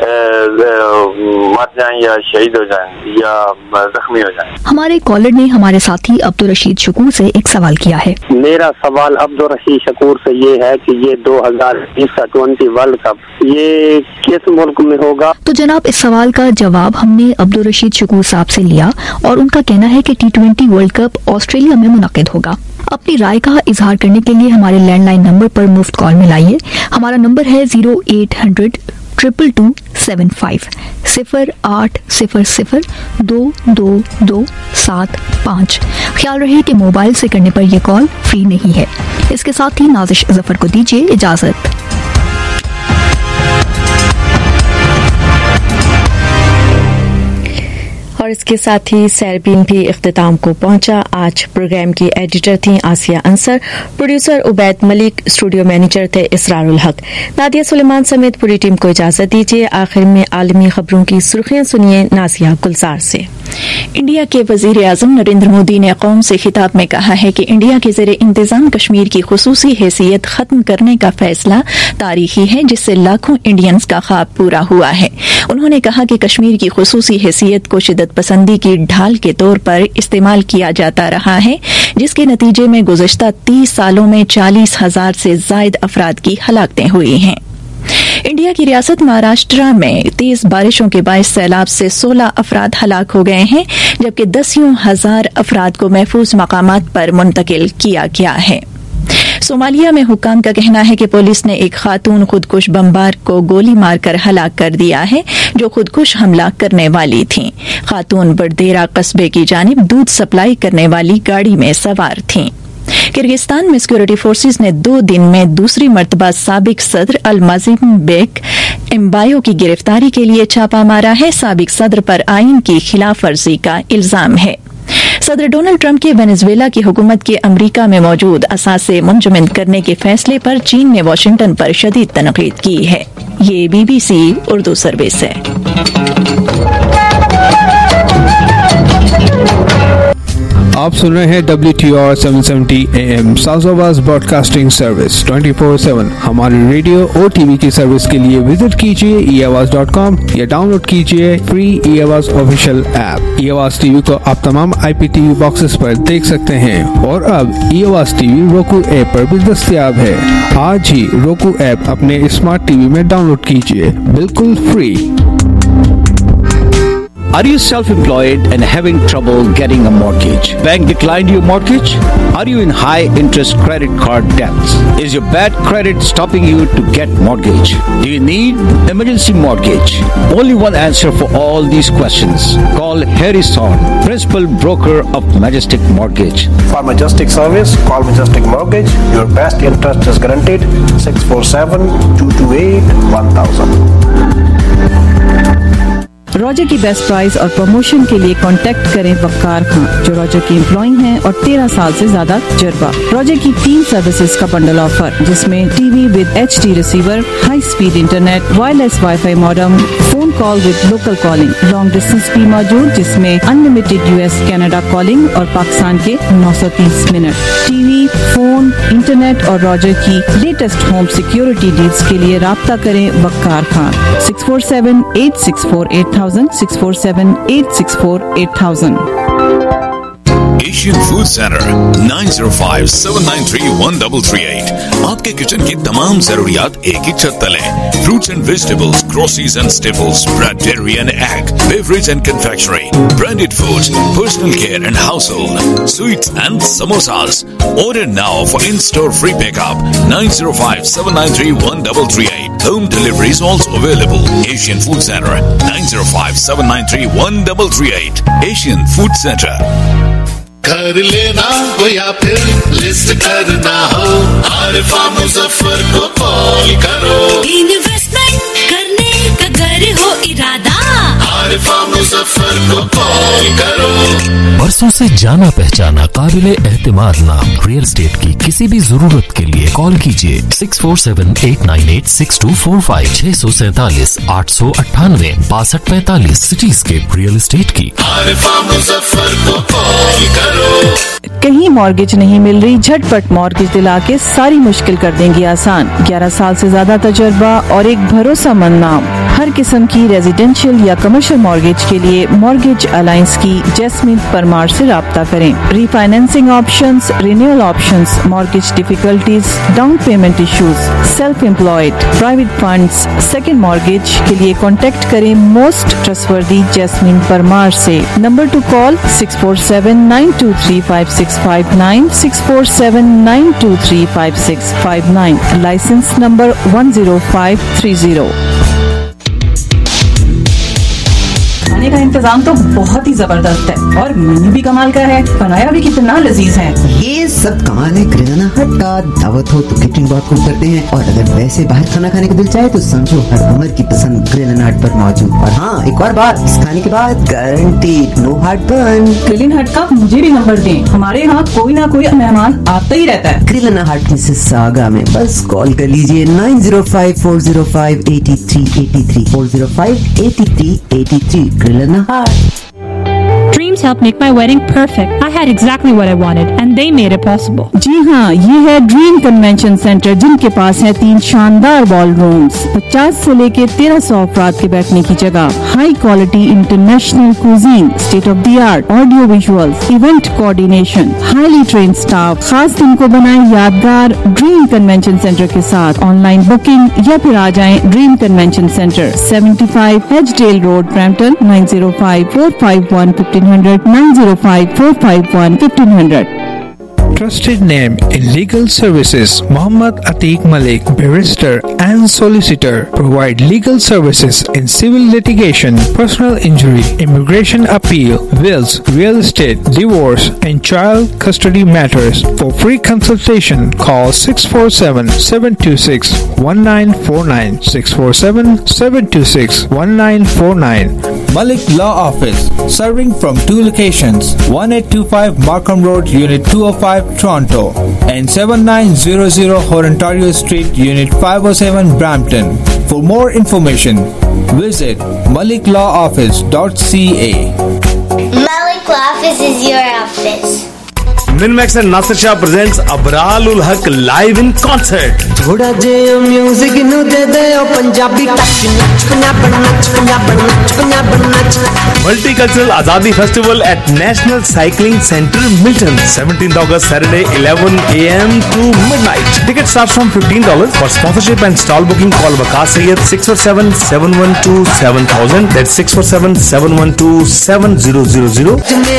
मर जाएं या शहीद हो जाएं या जख्मी हो जाएं। हमारे कॉलर ने हमारे साथी अब्दुल रशीद शकूर से एक सवाल किया है। मेरा सवाल अब्दुल रशीद शकूर से ये है कि ये दो हजार बीस का ट्वेंटी वर्ल्ड कप ये किस मुल्क में होगा? तो जनाब, इस सवाल का जवाब हमने अब्दुल रशीद शकूर साहब से लिया और उनका कहना है कि T twenty world cup Australia में मुनक्किद होगा। अपनी राय का इजहार करने के लिए हमारे लैंडलाइन नंबर पर मुफ्त कॉल मिलाइए। हमारा नंबर है zero eight hundred triple two seven five सिफर आठ सिफर सिफर दो दो दो सात पाँच। ख्याल रहे कि मोबाइल से करने पर यह कॉल फ्री नहीं है। इसके साथ ही नाजिश जफर को दीजिए इजाजत। और इसके साथ ही सैरबीन भी इख्तिताम को पहुंचा। आज प्रोग्राम की एडिटर थी Asia Ansar, producer Ubaid Malik, studio manager थे इसरारुल हक। नादिया सुलेमान समेत पूरी टीम को इजाजत दीजिए। आखिर में आलमी खबरों की सुर्खियां सुनिए नाजिया गुलजार से। इंडिया के वजीर आजम नरेंद्र मोदी ने कौम से खिताब में कहा है कि इंडिया के ज़ेरे इंतजाम कश्मीर की खुसूसी हैसियत खत्म करने का फैसला तारीखी है, जिससे लाखों इंडियंस का ख्वाब पूरा हुआ है। उन्होंने कहा कि कश्मीर की खुसूसी हैसियत को शिद्दत पसंदी की ढाल के तौर पर इस्तेमाल किया जाता रहा है, जिसके नतीजे में गुज़श्ता तीस सालों में चालीस हजार से ज्यादा अफराद की हलाकतें हुई हैं। इंडिया की रियासत महाराष्ट्र में तेज बारिशों के बायस सैलाब से सोलह अफराद हलाक हो गए हैं, जबकि दसियों हजार अफराद को महफूज मकामात पर मुंतकिल किया गया है। सोमालिया में हुक्काम का कहना है कि पुलिस ने एक खातून खुदकुश बमबार को गोली मारकर हलाक कर दिया है, जो खुदकुश हमला करने वाली थीं। खातून बड़देरा कस्बे की जानिब दूध सप्लाई करने वाली गाड़ी में सवार थीं। किर्गिस्तान में सिक्योरिटी फोर्सेस ने दो दिन में दूसरी मर्तबा साबिक सदर अलमाजिम बेक एम्बायो की गिरफ्तारी के लिए छापा मारा है। साबिक सदर पर आईन की खिलाफ वर्जी का इल्जाम है। सदर डोनाल्ड ट्रंप के वेनेजुएला की हुकूमत के अमरीका में मौजूद असासे मुंजमद करने के फैसले पर चीन ने वाशिंगटन पर शदीद तनकीद की है। ये बीबीसी उर्दू सर्विस है। आप सुन रहे हैं W T R seven seventy A M south broadcasting service twenty four seven. हमारे रेडियो और टीवी की सर्विस के लिए विजिट कीजिए ई आवाज डॉट कॉम या डाउनलोड कीजिए free e Awaz official app. ई आवाज टीवी को आप तमाम आई पी टीवी बॉक्सेस पर देख सकते हैं और अब ई आवाज टीवी रोकू ऐप पर भी दस्तयाब है। आज ही रोकू ऐप अपने स्मार्ट टीवी में डाउनलोड कीजिए, बिल्कुल free. Are you self-employed and having trouble getting a mortgage? Bank declined your mortgage? Are you in high interest credit card debts? Is your bad credit stopping you to get mortgage? Do you need emergency mortgage? Only one answer for all these questions. Call Harry Son, principal broker of Majestic Mortgage. For Majestic Service, call Majestic Mortgage. Your best interest is guaranteed. six four seven, two two eight, one thousand. Roger की best price और promotion के लिए contact करें वक्कार खान, जो Roger की employ हैं और तेरह साल से ज्यादा तजुर्बा। रॉजर की तीन सर्विसेज का बंडल ऑफर, जिसमें TV with H D receiver, high speed internet, wireless wifi modem, phone call with local calling, long distance भी मौजूद जिसमें अनलिमिटेड यूएस कनाडा कॉलिंग और पाकिस्तान के नौ सौ तीस मिनट। टीवी, फोन, इंटरनेट और रॉजर की लेटेस्ट होम सिक्योरिटी डील्स के लिए राब्ता करें Waqar Khan six four seven eight six four eight six four seven eight six four eight thousand. Asian Food Center nine zero five seven nine three one three three eight। आपके kitchen की तमाम जरूरियात एक ही छत तले। Fruits and vegetables, groceries and staples, bread, dairy and egg, beverage and confectionery, branded foods, personal care and household, sweets and samosas. Order now for in-store free pickup nine zero five seven nine three one three three eight। Home delivery is also available। Asian Food Center nine zero five seven nine three one three three eight। Asian Food Center। कर लेना हो या फिर list करना हो, आरिफा मुजफ्फर को call करो। Investment करने का घर हो इरादा, आरिफा मुजफ्फर को कॉल करो। बरसों से जाना पहचाना काबिले एहतिमाद नाम रियल एस्टेट की किसी भी जरूरत के लिए कॉल कीजिए six four seven eight nine eight six two four five छह सौ सैतालीस आठ सौ अट्ठानवे बासठ पैतालीस सिटीस्केप रियल एस्टेट की। आरिफा मुजफ्फर को कॉल करो। कहीं मॉर्गेज नहीं मिल रही, झटपट मॉर्गेज दिला के सारी मुश्किल कर देंगी आसान। ग्यारह साल से ज्यादा तजुर्बा और एक भरोसेमंद नाम। हर किस्म की रेजिडेंशियल या कमर्शियल मॉर्गेज के लिए मॉर्गेज अलायंस की जैस्मिन परमार से राब्ता करें। Refinancing options, renewal options, mortgage difficulties, down payment issues, self employed, private funds, second mortgage के लिए कॉन्टेक्ट करें मोस्ट ट्रस्टवर्दी जैस्मिन परमार से। Number to call six four seven nine two three five six five nine six four seven nine two three five six five nine. Licence number one zero five three zero. खाने का इंतजाम तो बहुत ही जबरदस्त है और menu भी कमाल का है, बनाया भी कितना लजीज है। ये सब कमाल है किराना हट का। दावत हो तो कैटरिंग बहुत खूब करते हैं और अगर वैसे बाहर खाना खाने का दिल चाहे तो समझो हर उम्र की पसंद किराना हट पर मौजूद। और हाँ, एक और बात, इस खाने के बाद guaranteed no heartburn. Kirana Hut का मुझे भी नंबर दें, हमारे यहाँ कोई ना कोई मेहमान आता ही रहता है। किराना हट मिसेस सागा में बस कॉल कर लीजिए nine zero five four zero five eighty three eighty three four zero five eighty three eighty three. Dreams helped make my wedding perfect. I had exactly what I wanted and they made it possible. जी हाँ, ये है dream convention centre, जिनके पास है तीन शानदार ball rooms, पचास से लेके तेरह सौ अफराद के बैठने की जगह, high quality international cuisine, state of the art audio visuals, event coordination, highly train staff. खास दिन को बनाए यादगार ड्रीम कन्वेंशन सेंटर के साथ। ऑनलाइन बुकिंग या फिर आ जाएं dream convention centre, seventy five Edgedale road, Brampton nine zero five four five one fifteen hundred nine zero five four five one fifteen hundred. Trusted name in legal services, Muhammad Atiq Malik, barrister and solicitor, provide legal services in civil litigation, personal injury, immigration appeal, wills, real estate, divorce, and child custody matters. For free consultation, call six four seven seven two six one nine four nine, six four seven seven two six one nine four nine. Malik Law Office, serving from two locations, eighteen twenty-five Markham Road, Unit two oh five, Toronto, and seventy-nine hundred Ontario Street, Unit five oh seven, Brampton. For more information, visit malik law office dot c a. Malik Law Office is your office. Minmax and Nasir Shah presents Abrar ul Haq live in concert. थोड़ा जे music नु दे दे ओ Punjabi touch नच पंजाब नच पंजाब नच पंजाब नच. Multicultural Azadi Festival at National Cycling Centre, Milton, seventeenth August, Saturday, eleven a m to midnight. Ticket starts from fifteen dollars. For sponsorship and stall booking, call Waqas Sayyed six four seven, seven one two, seven thousand. That's six four seven, seven one two, seven zero zero zero.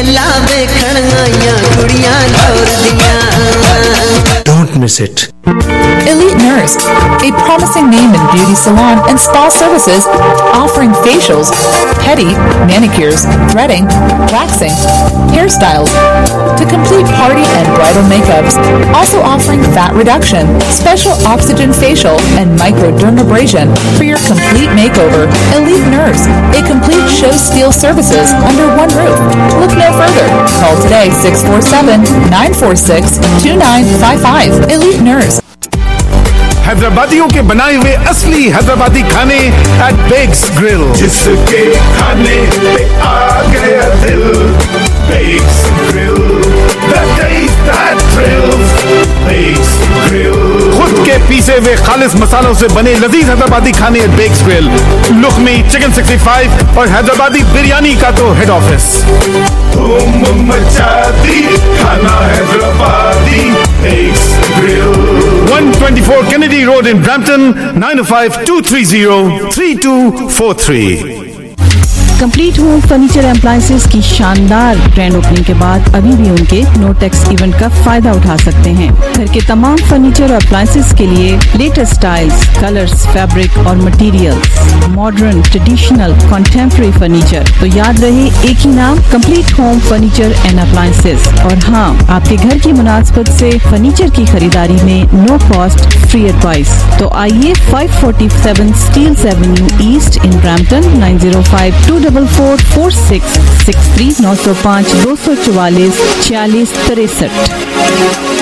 Don't miss it. Elite Nurse, a promising name in beauty salon and spa services, offering facials, pedi, manicures, threading, waxing, hairstyles, to complete party and bridal makeups. Also offering fat reduction, special oxygen facial, and microdermabrasion for your complete makeover. Elite Nurse, a complete show steel services under one roof. Look no further. Call today six four seven, nine four six, two nine five five. Elite Nurse. हैदराबादियों के बनाए हुए असली हैदराबादी खाने at Begs grill. जिसके खाने पे आ गया दिल. Begs Grill, the taste that thrills. Begs Grill. खुद के पीसे हुए खालिस मसालों से बने लजीज हैदराबादी खाने at Begs Grill. Lukhmi chicken sixty five और हैदराबादी बिरयानी का तो हेड ऑफिस. धूम मचा दी खाना Hyderabadi. Begs Grill. one twenty-four Kennedy Road in Brampton, nine oh five, two three zero, three two four three. Complete home furniture appliances की शानदार ग्रैंड ओपनिंग के बाद अभी भी उनके नो टैक्स इवेंट का फायदा उठा सकते हैं. घर के तमाम फर्नीचर और अप्लायंसेस के लिए लेटेस्ट स्टाइल्स, कलर्स, फैब्रिक और materials, modern, traditional, contemporary furniture. तो याद रहे एक ही नाम, complete home furniture and appliances. और हाँ, आपके घर की मुनासबत से फर्नीचर की खरीदारी में नो कॉस्ट फ्री एडवाइस. तो आइए five forty-seven Steeles avenue east in Brampton, nine oh five, two four four, four six six three, nine oh five, two four four, forty, forty-three.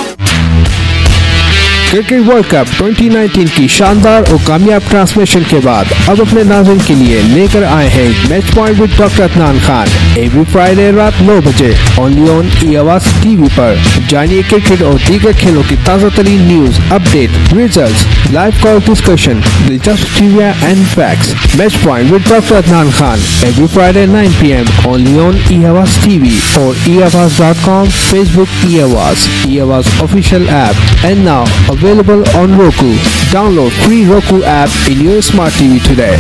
Cricket world cup twenty nineteen की शानदार और कामयाब transmission के बाद अब अपने नाज़रीन के लिए लेकर आए हैं match point with doctor Adnan Khan. Every Friday रात नौ बजे only on e Awaz TV पर. जानिए क्रिकेट और दीगर खेलों की ताज़ा तरीन news, update, results, live call discussion, दिलचस्प trivia and facts. Match point with doctor Adnan Khan every Friday nine p m only on e Awaz TV और ई Awaz dot com, Facebook E Awaz, e Awaz official app, and now available on Roku. Download free Roku app in your smart T V today.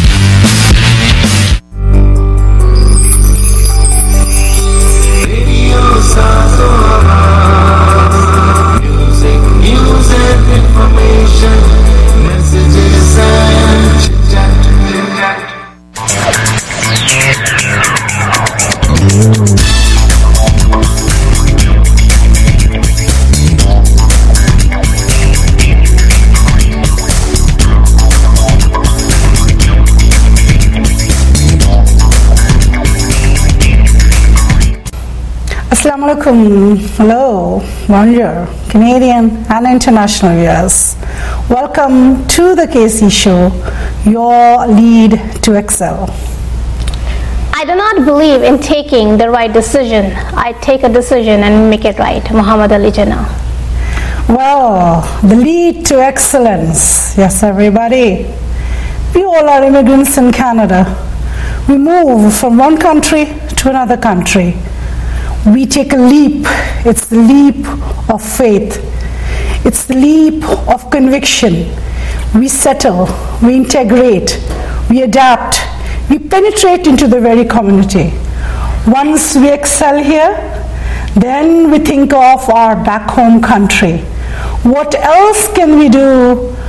Assalamualaikum. Hello, bonjour, Canadian and international viewers. Welcome to the K C Show, your lead to excel. I do not believe in taking the right decision. I take a decision and make it right. Muhammad Ali Jinnah. Well, the lead to excellence. Yes, everybody. We all are immigrants in Canada. We move from one country to another country. We take a leap. It's the leap of faith. It's the leap of conviction. We settle, we integrate, we adapt, we penetrate into the very community. Once we excel here, then we think of our back home country. What else can we do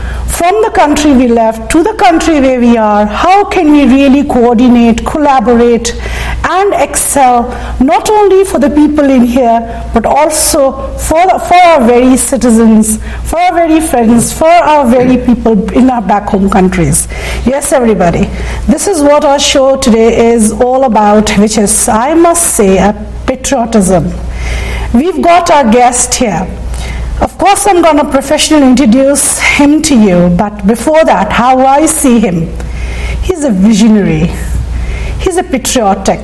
from the country we left to the country where we are, how can we really coordinate, collaborate, and excel, not only for the people in here, but also for, for our very citizens, for our very friends, for our very people in our back home countries. Yes, everybody, this is what our show today is all about, which is, I must say, a patriotism. We've got our guest here. Of course, I'm going to professionally introduce him to you, but before that, how I see him, he's a visionary. He's a patriotic.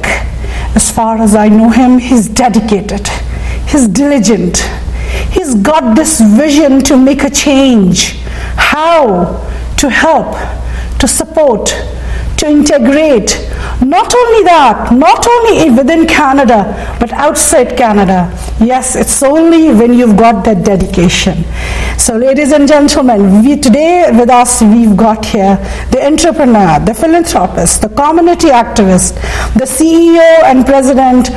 As far as I know him, he's dedicated. He's diligent. He's got this vision to make a change. How? To help, to support, to integrate. Not only that, not only within Canada, but outside Canada. Yes, it's only when you've got that dedication. So ladies and gentlemen, we today with us, we've got here the entrepreneur, the philanthropist, the community activist, the C E O and president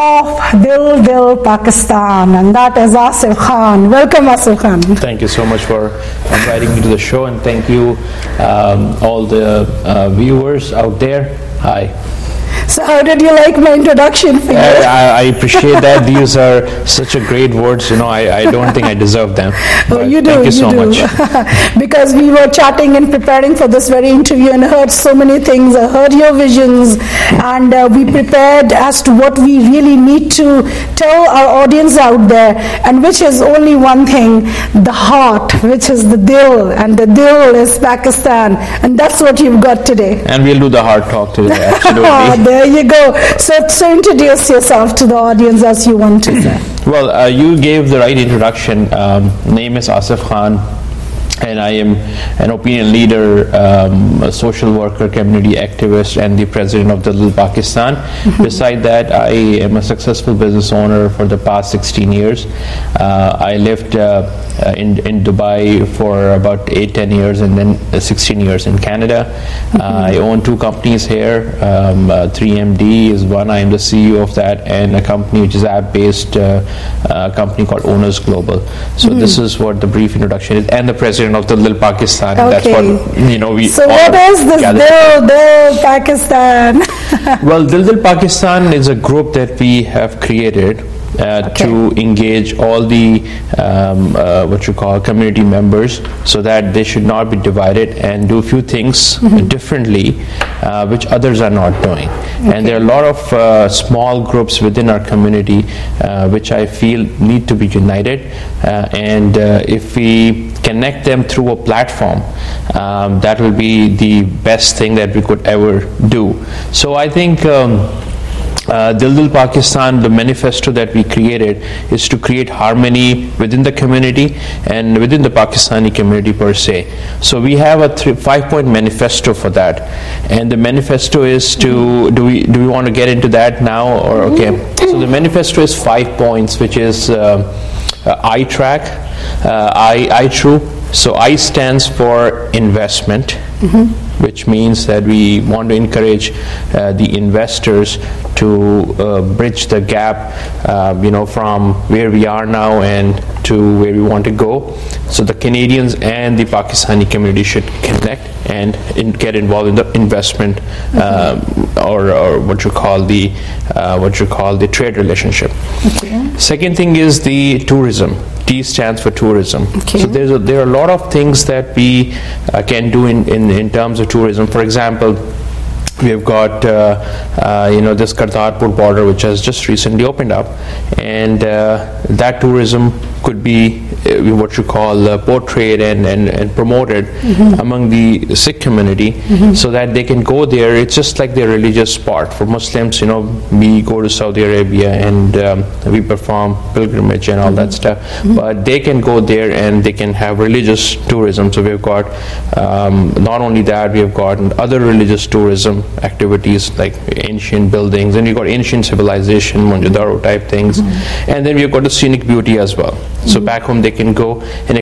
of Dil Dil Pakistan, and that is Asif Khan. Welcome, Asif Khan. Thank you so much for inviting me to the show, and thank you um, all the uh, viewers out there. Hi. So how did you like my introduction for you? I, I appreciate that. These are such a great words. You know, I, I don't think I deserve them. Oh, you do. Thank you, you so do. much. Because we were chatting and preparing for this very interview and heard so many things. I heard your visions, and uh, we prepared as to what we really need to tell our audience out there, and which is only one thing, the heart, which is the Dil, and the Dil is Pakistan, and that's what you've got today. And we'll do the hard talk today, absolutely. There you go. So, so introduce yourself to the audience as you want to. Well, uh, you gave the right introduction. Um, name is Asif Khan, and I am an opinion leader, um, a social worker, community activist, and the president of Dil Dil Pakistan. Mm-hmm. Beside that, I am a successful business owner for the past sixteen years. Uh, I lived uh, in, in Dubai for about eight, ten years, and then sixteen years in Canada. Mm-hmm. uh, I own two companies here. Um, uh, three M D is one. I am the C E O of that, and a company which is app-based uh, uh, company called Owners Global. So mm-hmm. this is what the brief introduction is, and the president of Dil Dil Pakistan. Okay. That's what, you know, we So what is this Dil Dil Pakistan? Well, Dil Dil Pakistan is a group that we have created Uh, okay. to engage all the um, uh, what you call community members, so that they should not be divided and do a few things mm-hmm. differently, uh, which others are not doing. Okay. And there are a lot of uh, small groups within our community uh, which I feel need to be united, uh, and uh, if we connect them through a platform, um, that will be the best thing that we could ever do. So I think um, Uh, Dil Dil Pakistan, the manifesto that we created is to create harmony within the community and within the Pakistani community per se. So we have a three, five-point manifesto for that, and the manifesto is to do we do we want to get into that now or okay? So the manifesto is five points, which is uh, uh, I track, uh, I I true. So I stands for investment. Mm-hmm. Which means that we want to encourage uh, the investors to uh, bridge the gap, uh, you know, from where we are now and to where we want to go. So the Canadians and the Pakistani community should connect and in, get involved in the investment, um, or, or what you call the uh, what you call the trade relationship. Okay. Second thing is the tourism. T stands for tourism. Okay. So there's a, there are a lot of things that we uh, can do in, in, in terms of tourism. For example, we have got uh, uh, you know this Kartarpur border, which has just recently opened up, and uh, that tourism could be uh, what you call uh, portrayed and, and, and promoted mm-hmm. among the Sikh community, mm-hmm. so that they can go there. It's just like their religious spot. For Muslims, you know, we go to Saudi Arabia and um, we perform pilgrimage and all mm-hmm. that stuff, mm-hmm. but they can go there and they can have religious tourism. So we've got um, not only that, we have got other religious tourism activities like ancient buildings, and we've got ancient civilization, Mohenjo-daro type things, mm-hmm. and then we've got the scenic beauty as well. So mm-hmm. back home they can go and